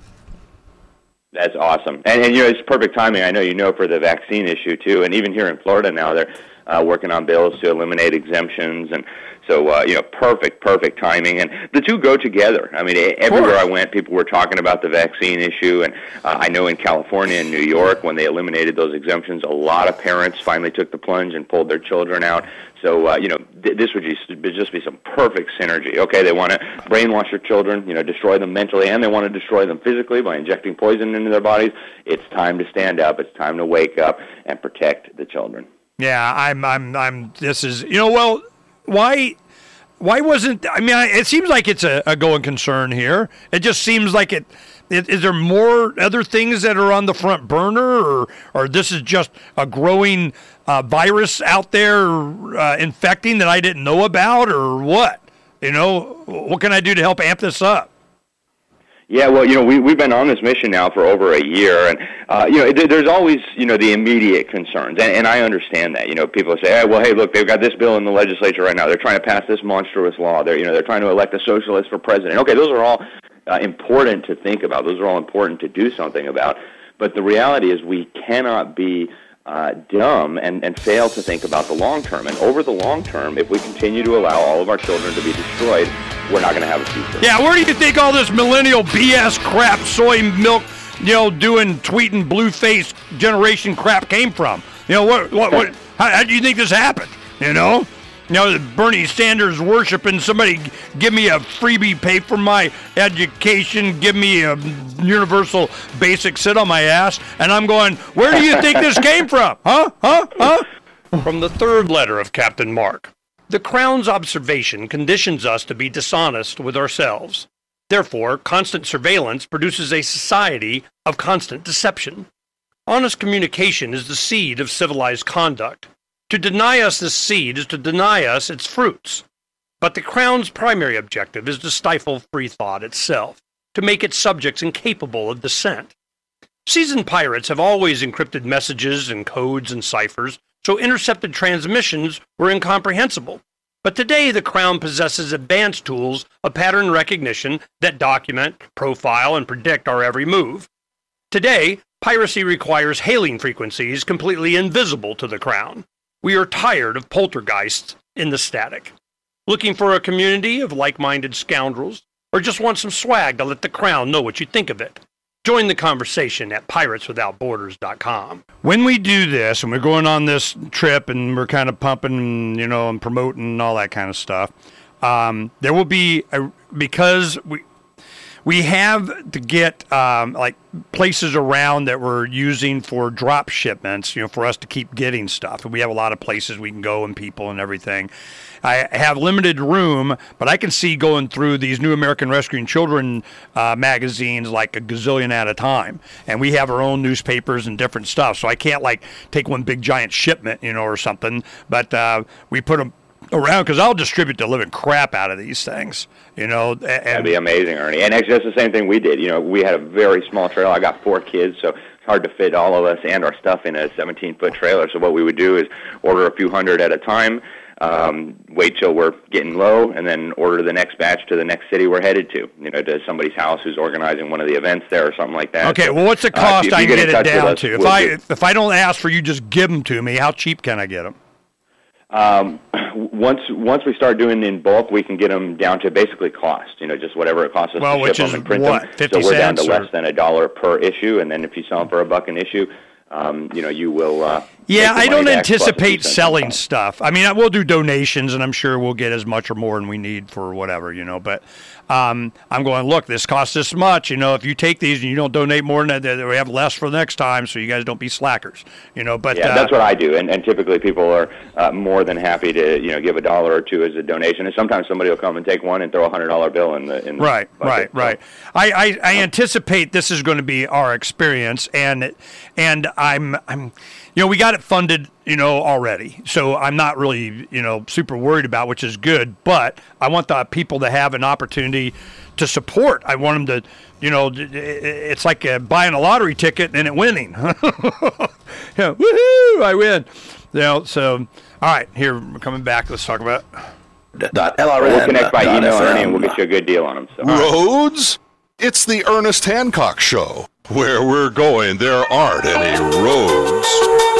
That's awesome. And, and you know, it's perfect timing. I know you know for the vaccine issue too. And even here in Florida now, they're uh, working on bills to eliminate exemptions. And so, uh, you know, perfect, perfect timing. And the two go together. I mean, everywhere I went, people were talking about the vaccine issue. And uh, I know in California and New York, when they eliminated those exemptions, a lot of parents finally took the plunge and pulled their children out. So, uh, you know, th- this would just, just be some perfect synergy. Okay, they want to brainwash their children, you know, destroy them mentally, and they want to destroy them physically by injecting poison into their bodies. It's time to stand up. It's time to wake up and protect the children. Yeah, I'm, I'm, I'm, this is, you know, well, why, why wasn't, I mean, I, it seems like it's a, a going concern here. It just seems like it, it, is there more other things that are on the front burner, or, or this is just a growing uh, virus out there uh, infecting that I didn't know about, or what? You know, what can I do to help amp this up? Yeah, well, you know, we, we've been on this mission now for over a year, and, uh, you know, it, there's always, you know, the immediate concerns, and, and I understand that. You know, people say, hey, well, hey, look, they've got this bill in the legislature right now. They're trying to pass this monstrous law. They're, you know, they're trying to elect a socialist for president. Okay, those are all uh, important to think about. Those are all important to do something about. But the reality is we cannot be uh, dumb and, and fail to think about the long term. And over the long term, if we continue to allow all of our children to be destroyed, we're not going to have a future. Yeah, where do you think all this millennial B S crap, soy milk, you know, doing, tweeting, blue-faced generation crap came from? You know, what, what, what how, how do you think this happened? You know? You know, Bernie Sanders worshiping somebody, give me a freebie, pay for my education, give me a universal basic, sit on my ass, and I'm going, where do you think this came from? Huh? Huh? Huh? From the third letter of Captain Mark. The Crown's observation conditions us to be dishonest with ourselves. Therefore, constant surveillance produces a society of constant deception. Honest communication is the seed of civilized conduct. To deny us this seed is to deny us its fruits. But the Crown's primary objective is to stifle free thought itself, to make its subjects incapable of dissent. Seasoned pirates have always encrypted messages and codes and ciphers, so intercepted transmissions were incomprehensible. But today the Crown possesses advanced tools of pattern recognition that document, profile, and predict our every move. Today, piracy requires hailing frequencies completely invisible to the Crown. We are tired of poltergeists in the static. Looking for a community of like-minded scoundrels, or just want some swag to let the Crown know what you think of it? Join the conversation at pirates without borders dot com. When we do this, and we're going on this trip, and we're kind of pumping, you know, and promoting and all that kind of stuff, um, there will be, a, because we we have to get, um, like, places around that we're using for drop shipments, you know, for us to keep getting stuff. And we have a lot of places we can go and people and everything. I have limited room, but I can see going through these New American Rescuing Children uh, magazines like a gazillion at a time. And we have our own newspapers and different stuff. So I can't, like, take one big giant shipment, you know, or something. But uh, we put them around, because I'll distribute the living crap out of these things, you know. And that'd be amazing, Ernie. And actually, that's the same thing we did. You know, we had a very small trailer. I got four kids, so it's hard to fit all of us and our stuff in a seventeen-foot trailer. So what we would do is order a few hundred at a time, um, wait till we're getting low, and then order the next batch to the next city we're headed to, you know, to somebody's house who's organizing one of the events there or something like that. Okay, so, well, what's the cost uh, if you, if you I get, get it down us, to? If we'll I do. if I don't ask for you, just give them to me, how cheap can I get them? Um, once once we start doing in bulk, we can get them down to basically cost, you know, just whatever it costs us well, to ship them and print what, them. fifty so we're down to or? less than a dollar per issue, and then if you sell them for a buck an issue, um, you know, you will. Uh, yeah, I don't anticipate selling income. stuff. I mean, I will do donations, and I'm sure we'll get as much or more than we need for whatever, you know. But um, I'm going, look, this costs this much. You know, if you take these and you don't donate more than that, we have less for the next time, so you guys don't be slackers, you know. But yeah, uh, that's what I do, and, and typically people are uh, more than happy to, you know, give a dollar or two as a donation, and sometimes somebody will come and take one and throw a hundred dollar bill in the in the right, bucket. right, right. I, I, I anticipate this is going to be our experience, and and I'm I'm. You know, we got it funded, you know, already. So I'm not really, you know, super worried about, which is good. But I want the people to have an opportunity to support. I want them to, you know, it's like uh, buying a lottery ticket and it winning. Yeah, woohoo, I win. You know, so, all right, here, we're coming back. Let's talk about L R N. We'll connect by email, Ernie, and we'll get you a good deal on them. So. Roads? It's the Ernest Hancock Show. Where we're going, there aren't any roads.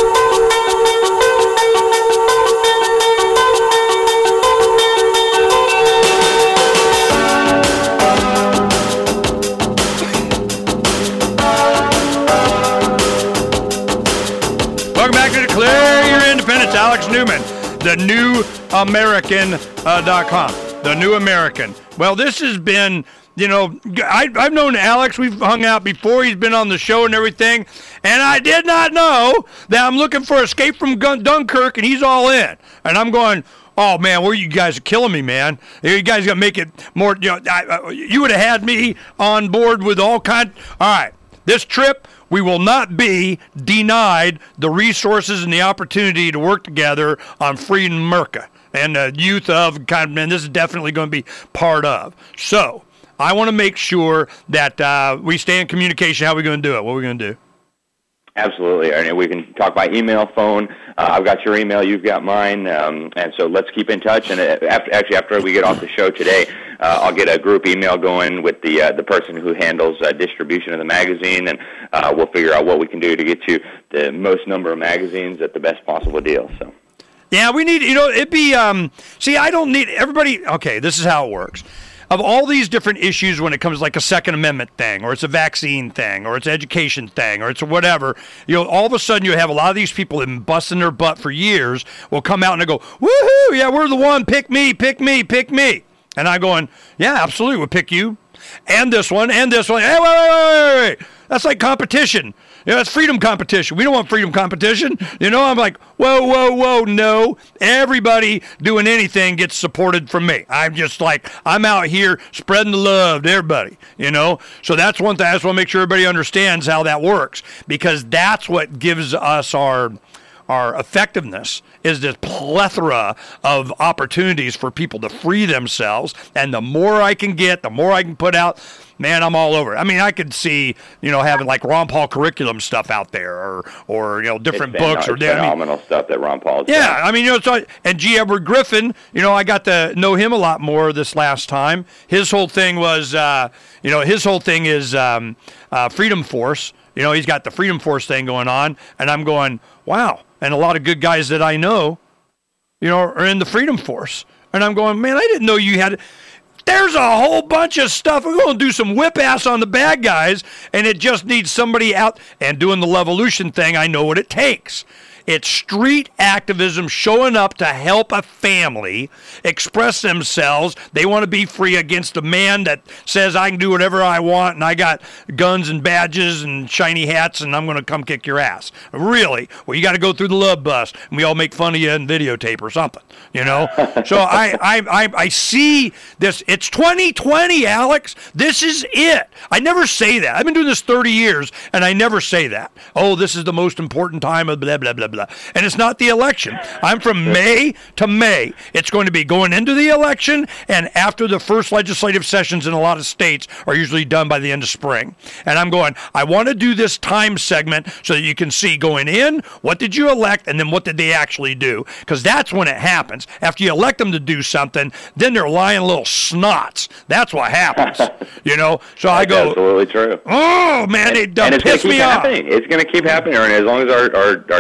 Welcome back to Declare Your Independence. Alex Newman, the new american dot com. The New American. Well, this has been... You know, I, I've known Alex. We've hung out before. He's been on the show and everything. And I did not know that I'm looking for Escape from Gun- Dunkirk, and he's all in. And I'm going, oh, man, where you guys are killing me, man. You guys got to make it more, you know, I, I, you would have had me on board with all kinds. All right, this trip, we will not be denied the resources and the opportunity to work together on Freedom America and the youth of, kind of, and this is definitely going to be part of. So, I want to make sure that uh, we stay in communication. How are we going to do it? What are we going to do? Absolutely, Ernie. We can talk by email, phone. Uh, I've got your email. You've got mine. Um, and so let's keep in touch. And after, actually, after we get off the show today, uh, I'll get a group email going with the uh, the person who handles uh, distribution of the magazine, and uh, we'll figure out what we can do to get you the most number of magazines at the best possible deal. So. Yeah, we need, you know, it'd be, um, see, I don't need, everybody, okay, this is how it works. Of all these different issues when it comes like a Second Amendment thing, or it's a vaccine thing, or it's an education thing, or it's whatever, you know, all of a sudden you have a lot of these people that have been busting their butt for years will come out and they go, woohoo, yeah, we're the one, pick me, pick me, pick me. And I'm going, yeah, absolutely, we'll pick you, and this one, and this one. Hey, wait, wait, wait, wait, wait. That's like competition. You know, it's freedom competition. We don't want freedom competition. You know, I'm like, whoa, whoa, whoa, no. Everybody doing anything gets supported from me. I'm just like, I'm out here spreading the love to everybody, you know. So that's one thing. I just want to make sure everybody understands how that works, because that's what gives us our our effectiveness, is this plethora of opportunities for people to free themselves. And the more I can get, the more I can put out, man, I'm all over it. I mean, I could see, you know, having like Ron Paul curriculum stuff out there, or, or you know, different it's books. Been, or phenomenal I mean, stuff that Ron Paul's Yeah, done. I mean, you know, so, and G. Edward Griffin, you know, I got to know him a lot more this last time. His whole thing was, uh, you know, his whole thing is um, uh, Freedom Force. You know, he's got the Freedom Force thing going on, and I'm going, wow. And a lot of good guys that I know, you know, are in the Freedom Force. And I'm going, man, I didn't know you had... There's a whole bunch of stuff. We're going to do some whip ass on the bad guys, and it just needs somebody out. And doing the Levolution thing, I know what it takes. It's street activism, showing up to help a family express themselves. They want to be free against a man that says I can do whatever I want, and I got guns and badges and shiny hats, and I'm going to come kick your ass. Really? Well, you got to go through the love bus, and we all make fun of you and videotape or something, you know? So I, I, I, I see this. It's twenty twenty, Alex. This is it. I never say that. I've been doing this thirty years, and I never say that. Oh, this is the most important time of blah, blah, blah, blah. And it's not the election. I'm from May to May. It's going to be going into the election and after the first legislative sessions in a lot of states are usually done by the end of spring. And I'm going, I want to do this time segment so that you can see going in, what did you elect, and then what did they actually do? Because that's when it happens. After you elect them to do something, then they're lying little snots. That's what happens. You know? So That's I go, absolutely true. oh, man, they done and it's piss gonna keep me off. happening. It's going to keep happening, and as long as our, our, our children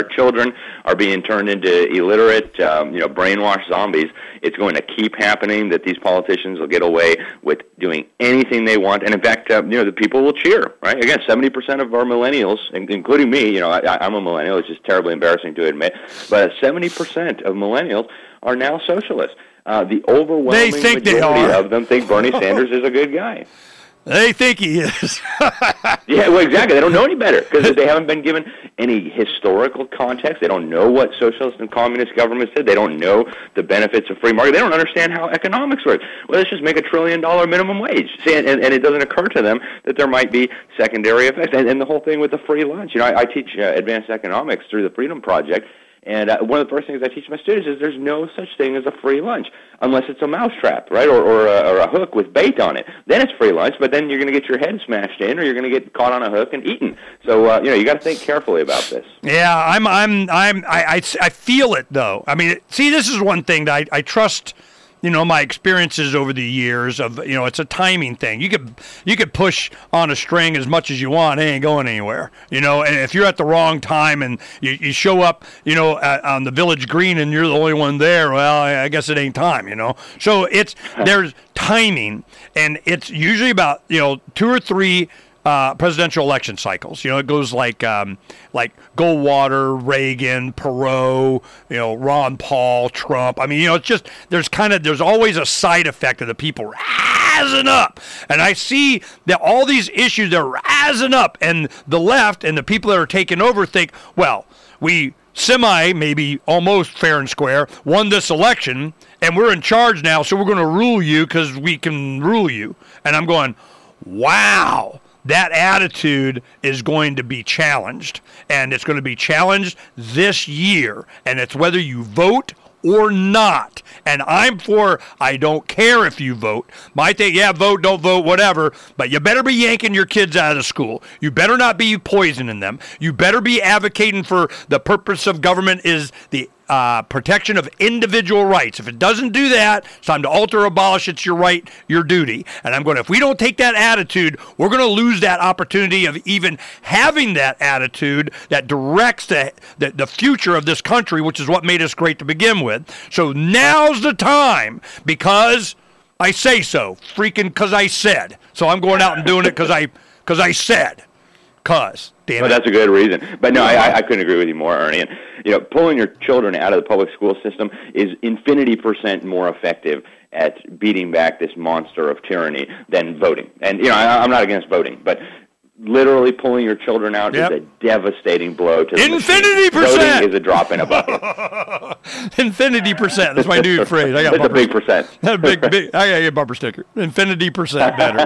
children are being turned into illiterate, um, you know, brainwashed zombies. It's going to keep happening that these politicians will get away with doing anything they want. And in fact, uh, you know, the people will cheer, right? Again, seventy percent of our millennials, including me, you know, I, I'm a millennial. It's just terribly embarrassing to admit, but seventy percent of millennials are now socialists. Uh, the overwhelming they think majority they are. of them think Bernie Sanders is a good guy. They think he is. Yeah, well, exactly. They don't know any better because they haven't been given any historical context. They don't know what socialist and communist governments did. They don't know the benefits of free market. They don't understand how economics works. Well, let's just make a trillion dollar minimum wage. See, and, and it doesn't occur to them that there might be secondary effects. And, and the whole thing with the free lunch. You know, I, I teach uh, advanced economics through the Freedom Project. And uh, one of the first things I teach my students is there's no such thing as a free lunch unless it's a mousetrap, right, or, or, a, or a hook with bait on it. Then it's free lunch, but then you're going to get your head smashed in or you're going to get caught on a hook and eaten. So, uh, you know, you got to think carefully about this. Yeah, I'm, I'm, I'm, I, I, I feel it, though. I mean, see, this is one thing that I, I trust, you know, my experiences over the years of, you know, it's a timing thing. You could you could push on a string as much as you want. It ain't going anywhere, you know. And if you're at the wrong time and you, you show up, you know, at, on the village green and you're the only one there, well, I, I guess it ain't time, you know. So it's there's timing, and it's usually about, you know, two or three Uh, presidential election cycles. You know, it goes like um, like Goldwater, Reagan, Perot, you know, Ron Paul, Trump. I mean, you know, it's just there's kind of there's always a side effect of the people rising up, and I see that all these issues are rising up, and the left and the people that are taking over think, well, we semi, maybe almost fair and square, won this election, and we're in charge now, so we're going to rule you because we can rule you. And I'm going, wow. That attitude is going to be challenged, and it's going to be challenged this year, and it's whether you vote or not. And I'm for, I don't care if you vote. My thing, yeah, vote, don't vote, whatever, but you better be yanking your kids out of school. You better not be poisoning them. You better be advocating for the purpose of government is the Uh, protection of individual rights. If it doesn't do that, it's time to alter or abolish. It's your right, your duty. And I'm going, if we don't take that attitude, we're going to lose that opportunity of even having that attitude that directs the, the, the future of this country, which is what made us great to begin with. So now's the time, because I say so. Freaking because I said. So I'm going out and doing it because I, because I said. Cause, damn well, it. That's a good reason. But no, I, I couldn't agree with you more, Ernie. And, you know, pulling your children out of the public school system is infinity percent more effective at beating back this monster of tyranny than voting. And, you know, I, I'm not against voting, but literally pulling your children out yep. is a devastating blow to the Infinity machine. percent. Voting is a drop in a bucket. Infinity percent. That's my new phrase. I got That's a big st- percent. That's a big, big. I got a bumper sticker. Infinity percent better.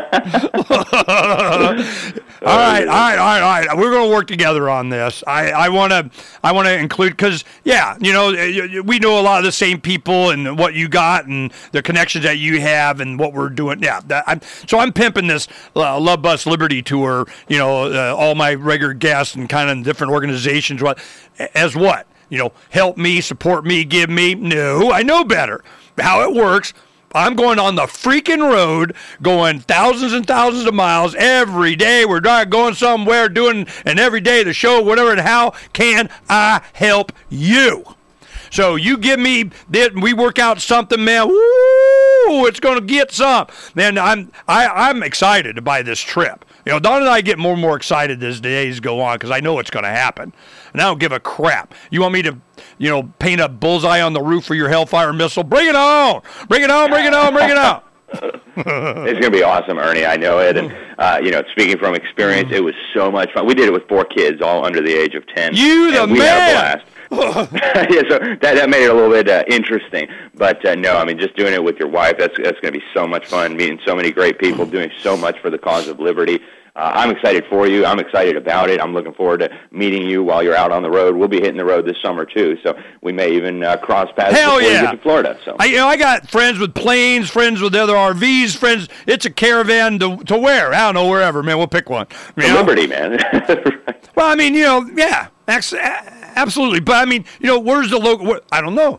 all right, all right, all right, all right. We're going to work together on this. I, I want to, I want to include because, yeah, you know, we know a lot of the same people and what you got and the connections that you have and what we're doing. Yeah, that, I'm, so I'm pimping this uh, Love Bus Liberty tour. You know, uh, all my regular guests and kind of different organizations. What as what? You know, help me, support me, give me. No, I know better how it works. I'm going on the freaking road, going thousands and thousands of miles every day. We're going somewhere, doing, and every day the show, whatever, and how can I help you? So you give me, we work out something, man. Woo! It's going to get some. Man, I'm I, I'm excited by this trip. You know, Don and I get more and more excited as the days go on because I know it's going to happen. And I don't give a crap. You want me to, you know, paint a bullseye on the roof for your Hellfire missile? Bring it on! Bring it on, bring it on, bring it on! It's going to be awesome, Ernie. I know it. And, uh, you know, speaking from experience, it was so much fun. We did it with four kids, all under the age of ten. You the and we man! Had a blast. yeah, so that, that made it a little bit uh, interesting. But, uh, no, I mean, just doing it with your wife, that's, that's going to be so much fun, meeting so many great people, doing so much for the cause of liberty. Uh, I'm excited for you. I'm excited about it. I'm looking forward to meeting you while you're out on the road. We'll be hitting the road this summer, too, so we may even uh, cross paths Hell before yeah. you get to Florida. So. I, you know, I got friends with planes, friends with other R Vs, friends. It's a caravan to, to where? I don't know, wherever, man. We'll pick one. You know? Liberty, man. Right. Well, I mean, you know, yeah, absolutely. But, I mean, you know, where's the local? Where, I don't know.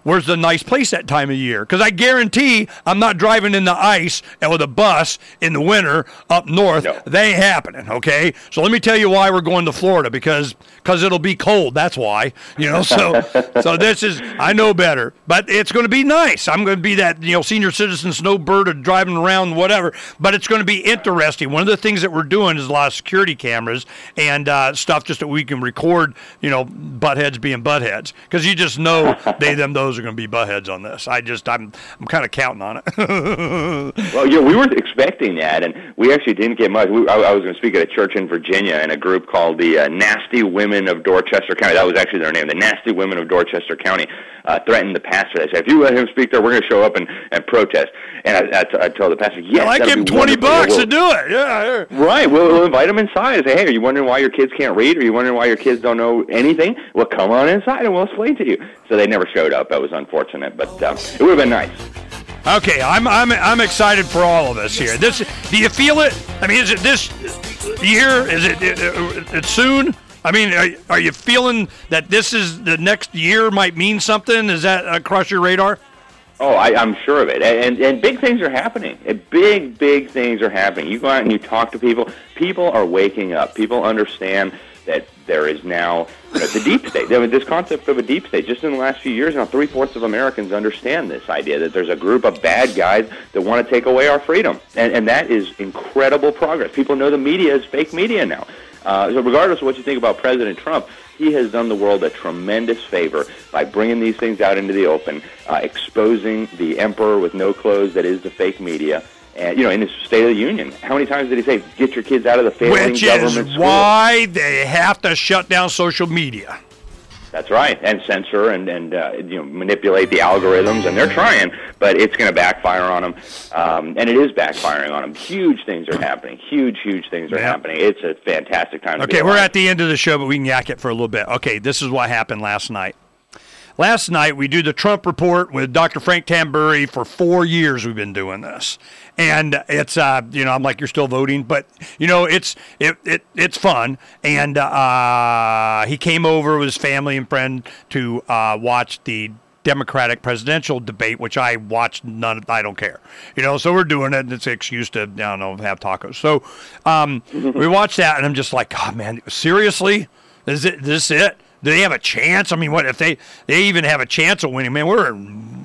where's the nice place that time of year? Because I guarantee I'm not driving in the ice and with a bus in the winter up north. No. They ain't happening, okay? So let me tell you why we're going to Florida, because because it'll be cold. That's why, you know. So so this is, I know better, but it's going to be nice. I'm going to be that, you know, senior citizen snowbird or driving around, whatever. But it's going to be interesting. One of the things that we're doing is a lot of security cameras and uh, stuff just that we can record, you know, buttheads being buttheads, because you just know they, them, those are going to be buttheads on this. I just, I'm, I'm kind of counting on it. Well, yeah, we weren't expecting that, and we actually didn't get much. We, I, I was going to speak at a church in Virginia, and a group called the uh, Nasty Women of Dorchester County. That was actually their name. The Nasty Women of Dorchester County uh, threatened the pastor. They said, if you let him speak there, we're going to show up and, and protest. And I, I, t- I told the pastor, yes, I give him twenty bucks we'll, to do it. Yeah. Right. We'll, we'll invite him inside and say, hey, are you wondering why your kids can't read? Are you wondering why your kids don't know anything? Well, come on inside and we'll explain to you. So they never showed up. That was unfortunate, but um, it would have been nice. Okay, I'm I'm I'm excited for all of us here. This, do you feel it? I mean, is it this year? Is it, it, it it's soon? I mean, are, are you feeling that this is the next year might mean something? Is that across your radar? Oh, I, I'm sure of it. And, and big things are happening. Big, big things are happening. You go out and you talk to people. People are waking up. People understand that there is now, you know, the deep state. I mean, this concept of a deep state, just in the last few years now, three-fourths of Americans understand this idea that there's a group of bad guys that want to take away our freedom. And, and that is incredible progress. People know the media is fake media now. Uh, so regardless of what you think about President Trump, he has done the world a tremendous favor by bringing these things out into the open, uh, exposing the emperor with no clothes that is the fake media. And, you know, in his State of the Union, how many times did he say, get your kids out of the failing Which government is school? why they have to shut down social media. That's right, and censor and, and uh, you know, manipulate the algorithms, and they're trying, but it's going to backfire on them, um, and it is backfiring on them. Huge things are happening. Huge, huge things are yeah. happening. It's a fantastic time to be Okay, we're alive. at the end of the show, but we can yak it for a little bit. Okay, this is what happened last night. Last night, we do the Trump Report with Doctor Frank Tamburri. For four years, we've been doing this. And it's, uh, you know, I'm like, you're still voting, but, you know, it's it, it it's fun. And uh, he came over with his family and friend to uh, watch the Democratic presidential debate, which I watched none. I don't care, you know. So we're doing it, and it's an excuse to, I don't know, have tacos. So um, we watched that, and I'm just like, God, man, seriously, is it this it? Do they have a chance? I mean, what if they they even have a chance of winning? Man, we're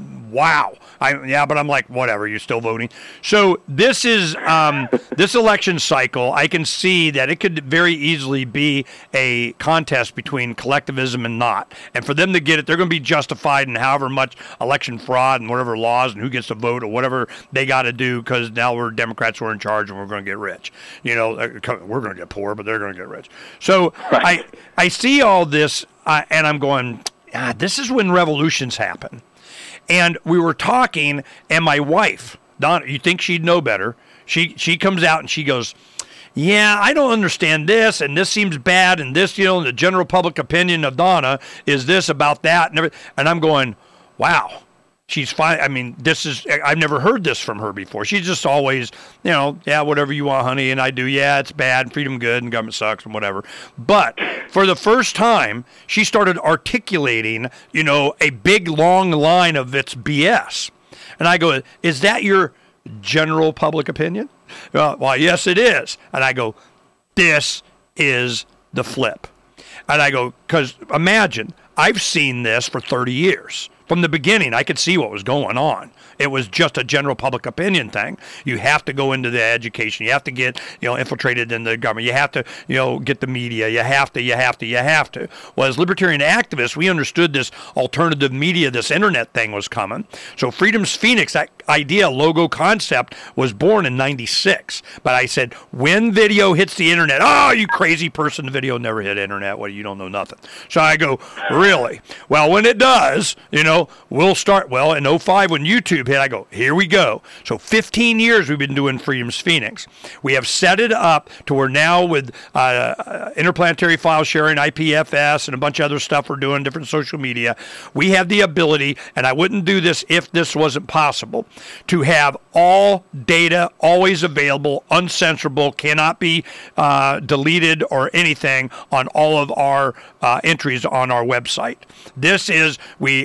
wow. I yeah, but I'm like, whatever. You're still voting. So this is um, this election cycle. I can see that it could very easily be a contest between collectivism and not. And for them to get it, they're going to be justified in however much election fraud and whatever laws and who gets to vote or whatever they got to do, because now we're Democrats who are in charge and we're going to get rich. You know, we're going to get poor, but they're going to get rich. So I I see all this uh, and I'm going, ah, this is when revolutions happen. And we were talking, and my wife, Donna, you think she'd know better, she she comes out and she goes, yeah, I don't understand this, and this seems bad, and this, you know, and the general public opinion of Donna is this about that. And, everything. And I'm going, wow, she's fine. I mean, this is, I've never heard this from her before. She's just always, you know, yeah, whatever you want, honey, and I do, yeah, it's bad, freedom good, and government sucks, and whatever. But for the first time, she started articulating, you know, a big, long line of its B S. And I go, is that your general public opinion? Well, well, yes, it is. And I go, this is the flip. And I go, because imagine, I've seen this for thirty years. From the beginning, I could see what was going on. It was just a general public opinion thing. You have to go into the education. You have to get, you know, infiltrated in the government. You have to, you know, get the media. You have to, you have to, you have to. Well, as libertarian activists, we understood this alternative media, this internet thing was coming. So Freedom's Phoenix, that idea, logo concept, was born in ninety-six. But I said, when video hits the internet, oh, you crazy person, the video never hit internet. Well, you don't know nothing. So I go, really? Well, when it does, you know, we'll start, well, in oh five when YouTube hit, I go, here we go. So fifteen years we've been doing Freedom's Phoenix. We have set it up to where now with uh, interplanetary file sharing, I P F S, and a bunch of other stuff we're doing, different social media, we have the ability, and I wouldn't do this if this wasn't possible, to have all data always available, uncensorable, cannot be uh, deleted or anything on all of our uh, entries on our website. This is, we have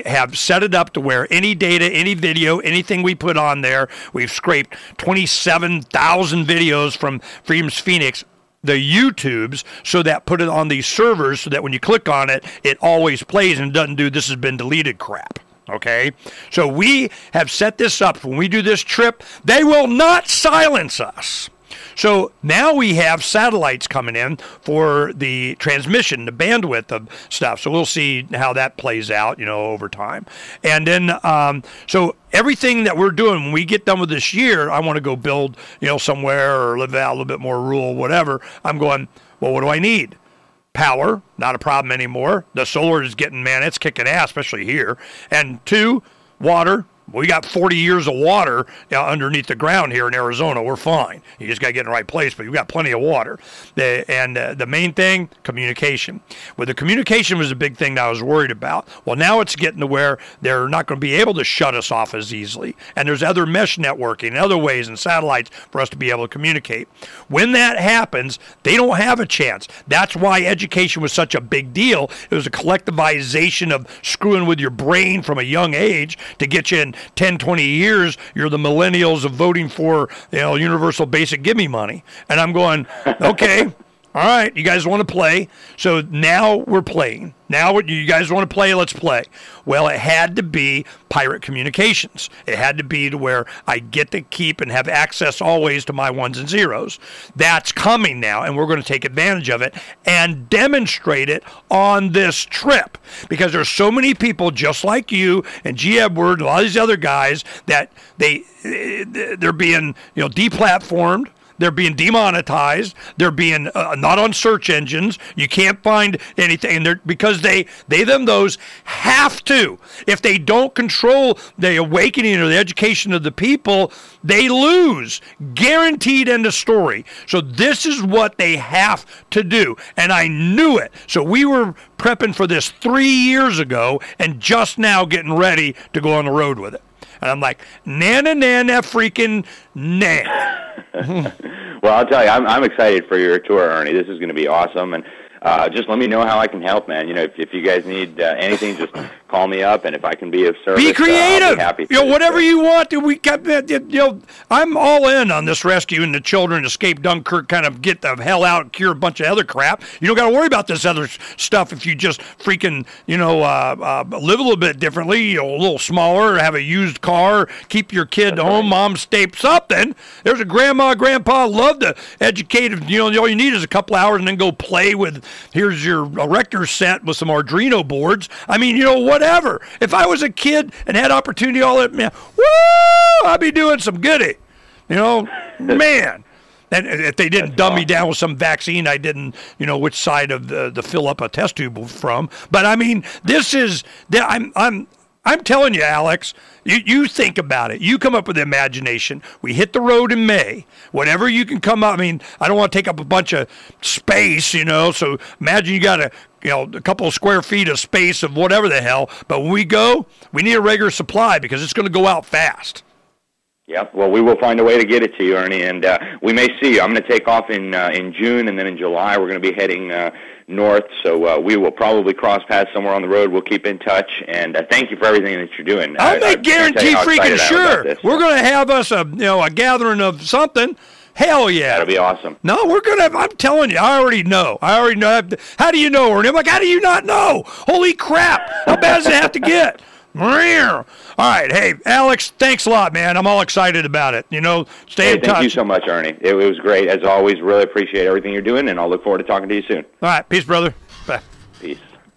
set it up to where any data, any video, anything we put on there, we've scraped twenty-seven thousand videos from Freedom's Phoenix, the YouTubes, so that put it on these servers so that when you click on it, it always plays and doesn't do this has been deleted crap. Okay? So we have set this up. When we do this trip, they will not silence us. So now we have satellites coming in for the transmission, the bandwidth of stuff. So we'll see how that plays out, you know, over time. And then, um, so everything that we're doing, when we get done with this year, I want to go build, you know, somewhere or live out a little bit more rural, whatever. I'm going, well, what do I need? Power, not a problem anymore. The solar is getting, man, it's kicking ass, especially here. And two, water. We got forty years of water uh, underneath the ground here in Arizona. We're fine. You just got to get in the right place, but you've got plenty of water. The, and uh, the main thing, communication. Well, the communication was a big thing that I was worried about. Well, now it's getting to where they're not going to be able to shut us off as easily. And there's other mesh networking and other ways and satellites for us to be able to communicate. When that happens, they don't have a chance. That's why education was such a big deal. It was a collectivization of screwing with your brain from a young age to get you in ten, twenty years, you're the millennials of voting for, you know, universal basic gimme money. And I'm going, okay, all right, you guys want to play. So now we're playing. Now what you guys want to play, let's play. Well, it had to be pirate communications. It had to be to where I get to keep and have access always to my ones and zeros. That's coming now, and we're going to take advantage of it and demonstrate it on this trip. Because there's so many people just like you and G. Edward and a lot of these other guys that they, they're being, you know, deplatformed. They're being demonetized. They're being uh, not on search engines. You can't find anything. They're, because they, they, them, those have to. If they don't control the awakening or the education of the people, they lose. Guaranteed, end of story. So this is what they have to do. And I knew it. So we were prepping for this three years ago and just now getting ready to go on the road with it. And I'm like, nana, nana, freaking nana. Well, I'll tell you, I'm, I'm excited for your tour, Ernie. This is going to be awesome. And uh, just let me know how I can help, man. You know, if, if you guys need uh, anything, just call me up. And if I can be of service, be creative. Uh, I'll be happy you know, whatever show. you want. We got, you know, I'm all in on this rescue and the children escape Dunkirk, kind of get the hell out, cure a bunch of other crap. You don't got to worry about this other stuff if you just freaking, you know, uh, uh, live a little bit differently, you know, a little smaller, have a used car, keep your kid That's home, right. mom stay something. There's a grandma, grandpa, love to educate. You know, all you need is a couple hours and then go play with, here's your erector set with some Arduino boards. I mean, you know, whatever. If I was a kid and had opportunity all that, man, woo, I'd be doing some goody. You know, man. And if they didn't That's dumb awesome. me down with some vaccine, I didn't, you know, which side of the, the fill up a test tube from. But I mean, this is, I'm, I'm, I'm telling you, Alex, you, you think about it. You come up with the imagination. We hit the road in May. Whatever you can come up. I mean, I don't want to take up a bunch of space, you know, so imagine you got a, you know, a couple of square feet of space of whatever the hell. But when we go, we need a regular supply because it's going to go out fast. Yep. Well, we will find a way to get it to you, Ernie, and uh, we may see you. I'm going to take off in uh, in June, and then in July we're going to be heading uh, north. So uh, we will probably cross paths somewhere on the road. We'll keep in touch, and uh, thank you for everything that you're doing. I'll I, make I guarantee freaking sure. This, we're so. going to have us a you know a gathering of something. Hell yeah. That'll be awesome. No, we're going to, I'm telling you, I already know. I already know. How do you know, Ernie? I'm like, how do you not know? Holy crap. How bad does it have to get? All right. Hey, Alex, thanks a lot, man. I'm all excited about it. You know, stay Hey, in touch. thank you so much, Ernie. It, it was great. As always, really appreciate everything you're doing, and I'll look forward to talking to you soon. All right. Peace, brother. Bye. Peace.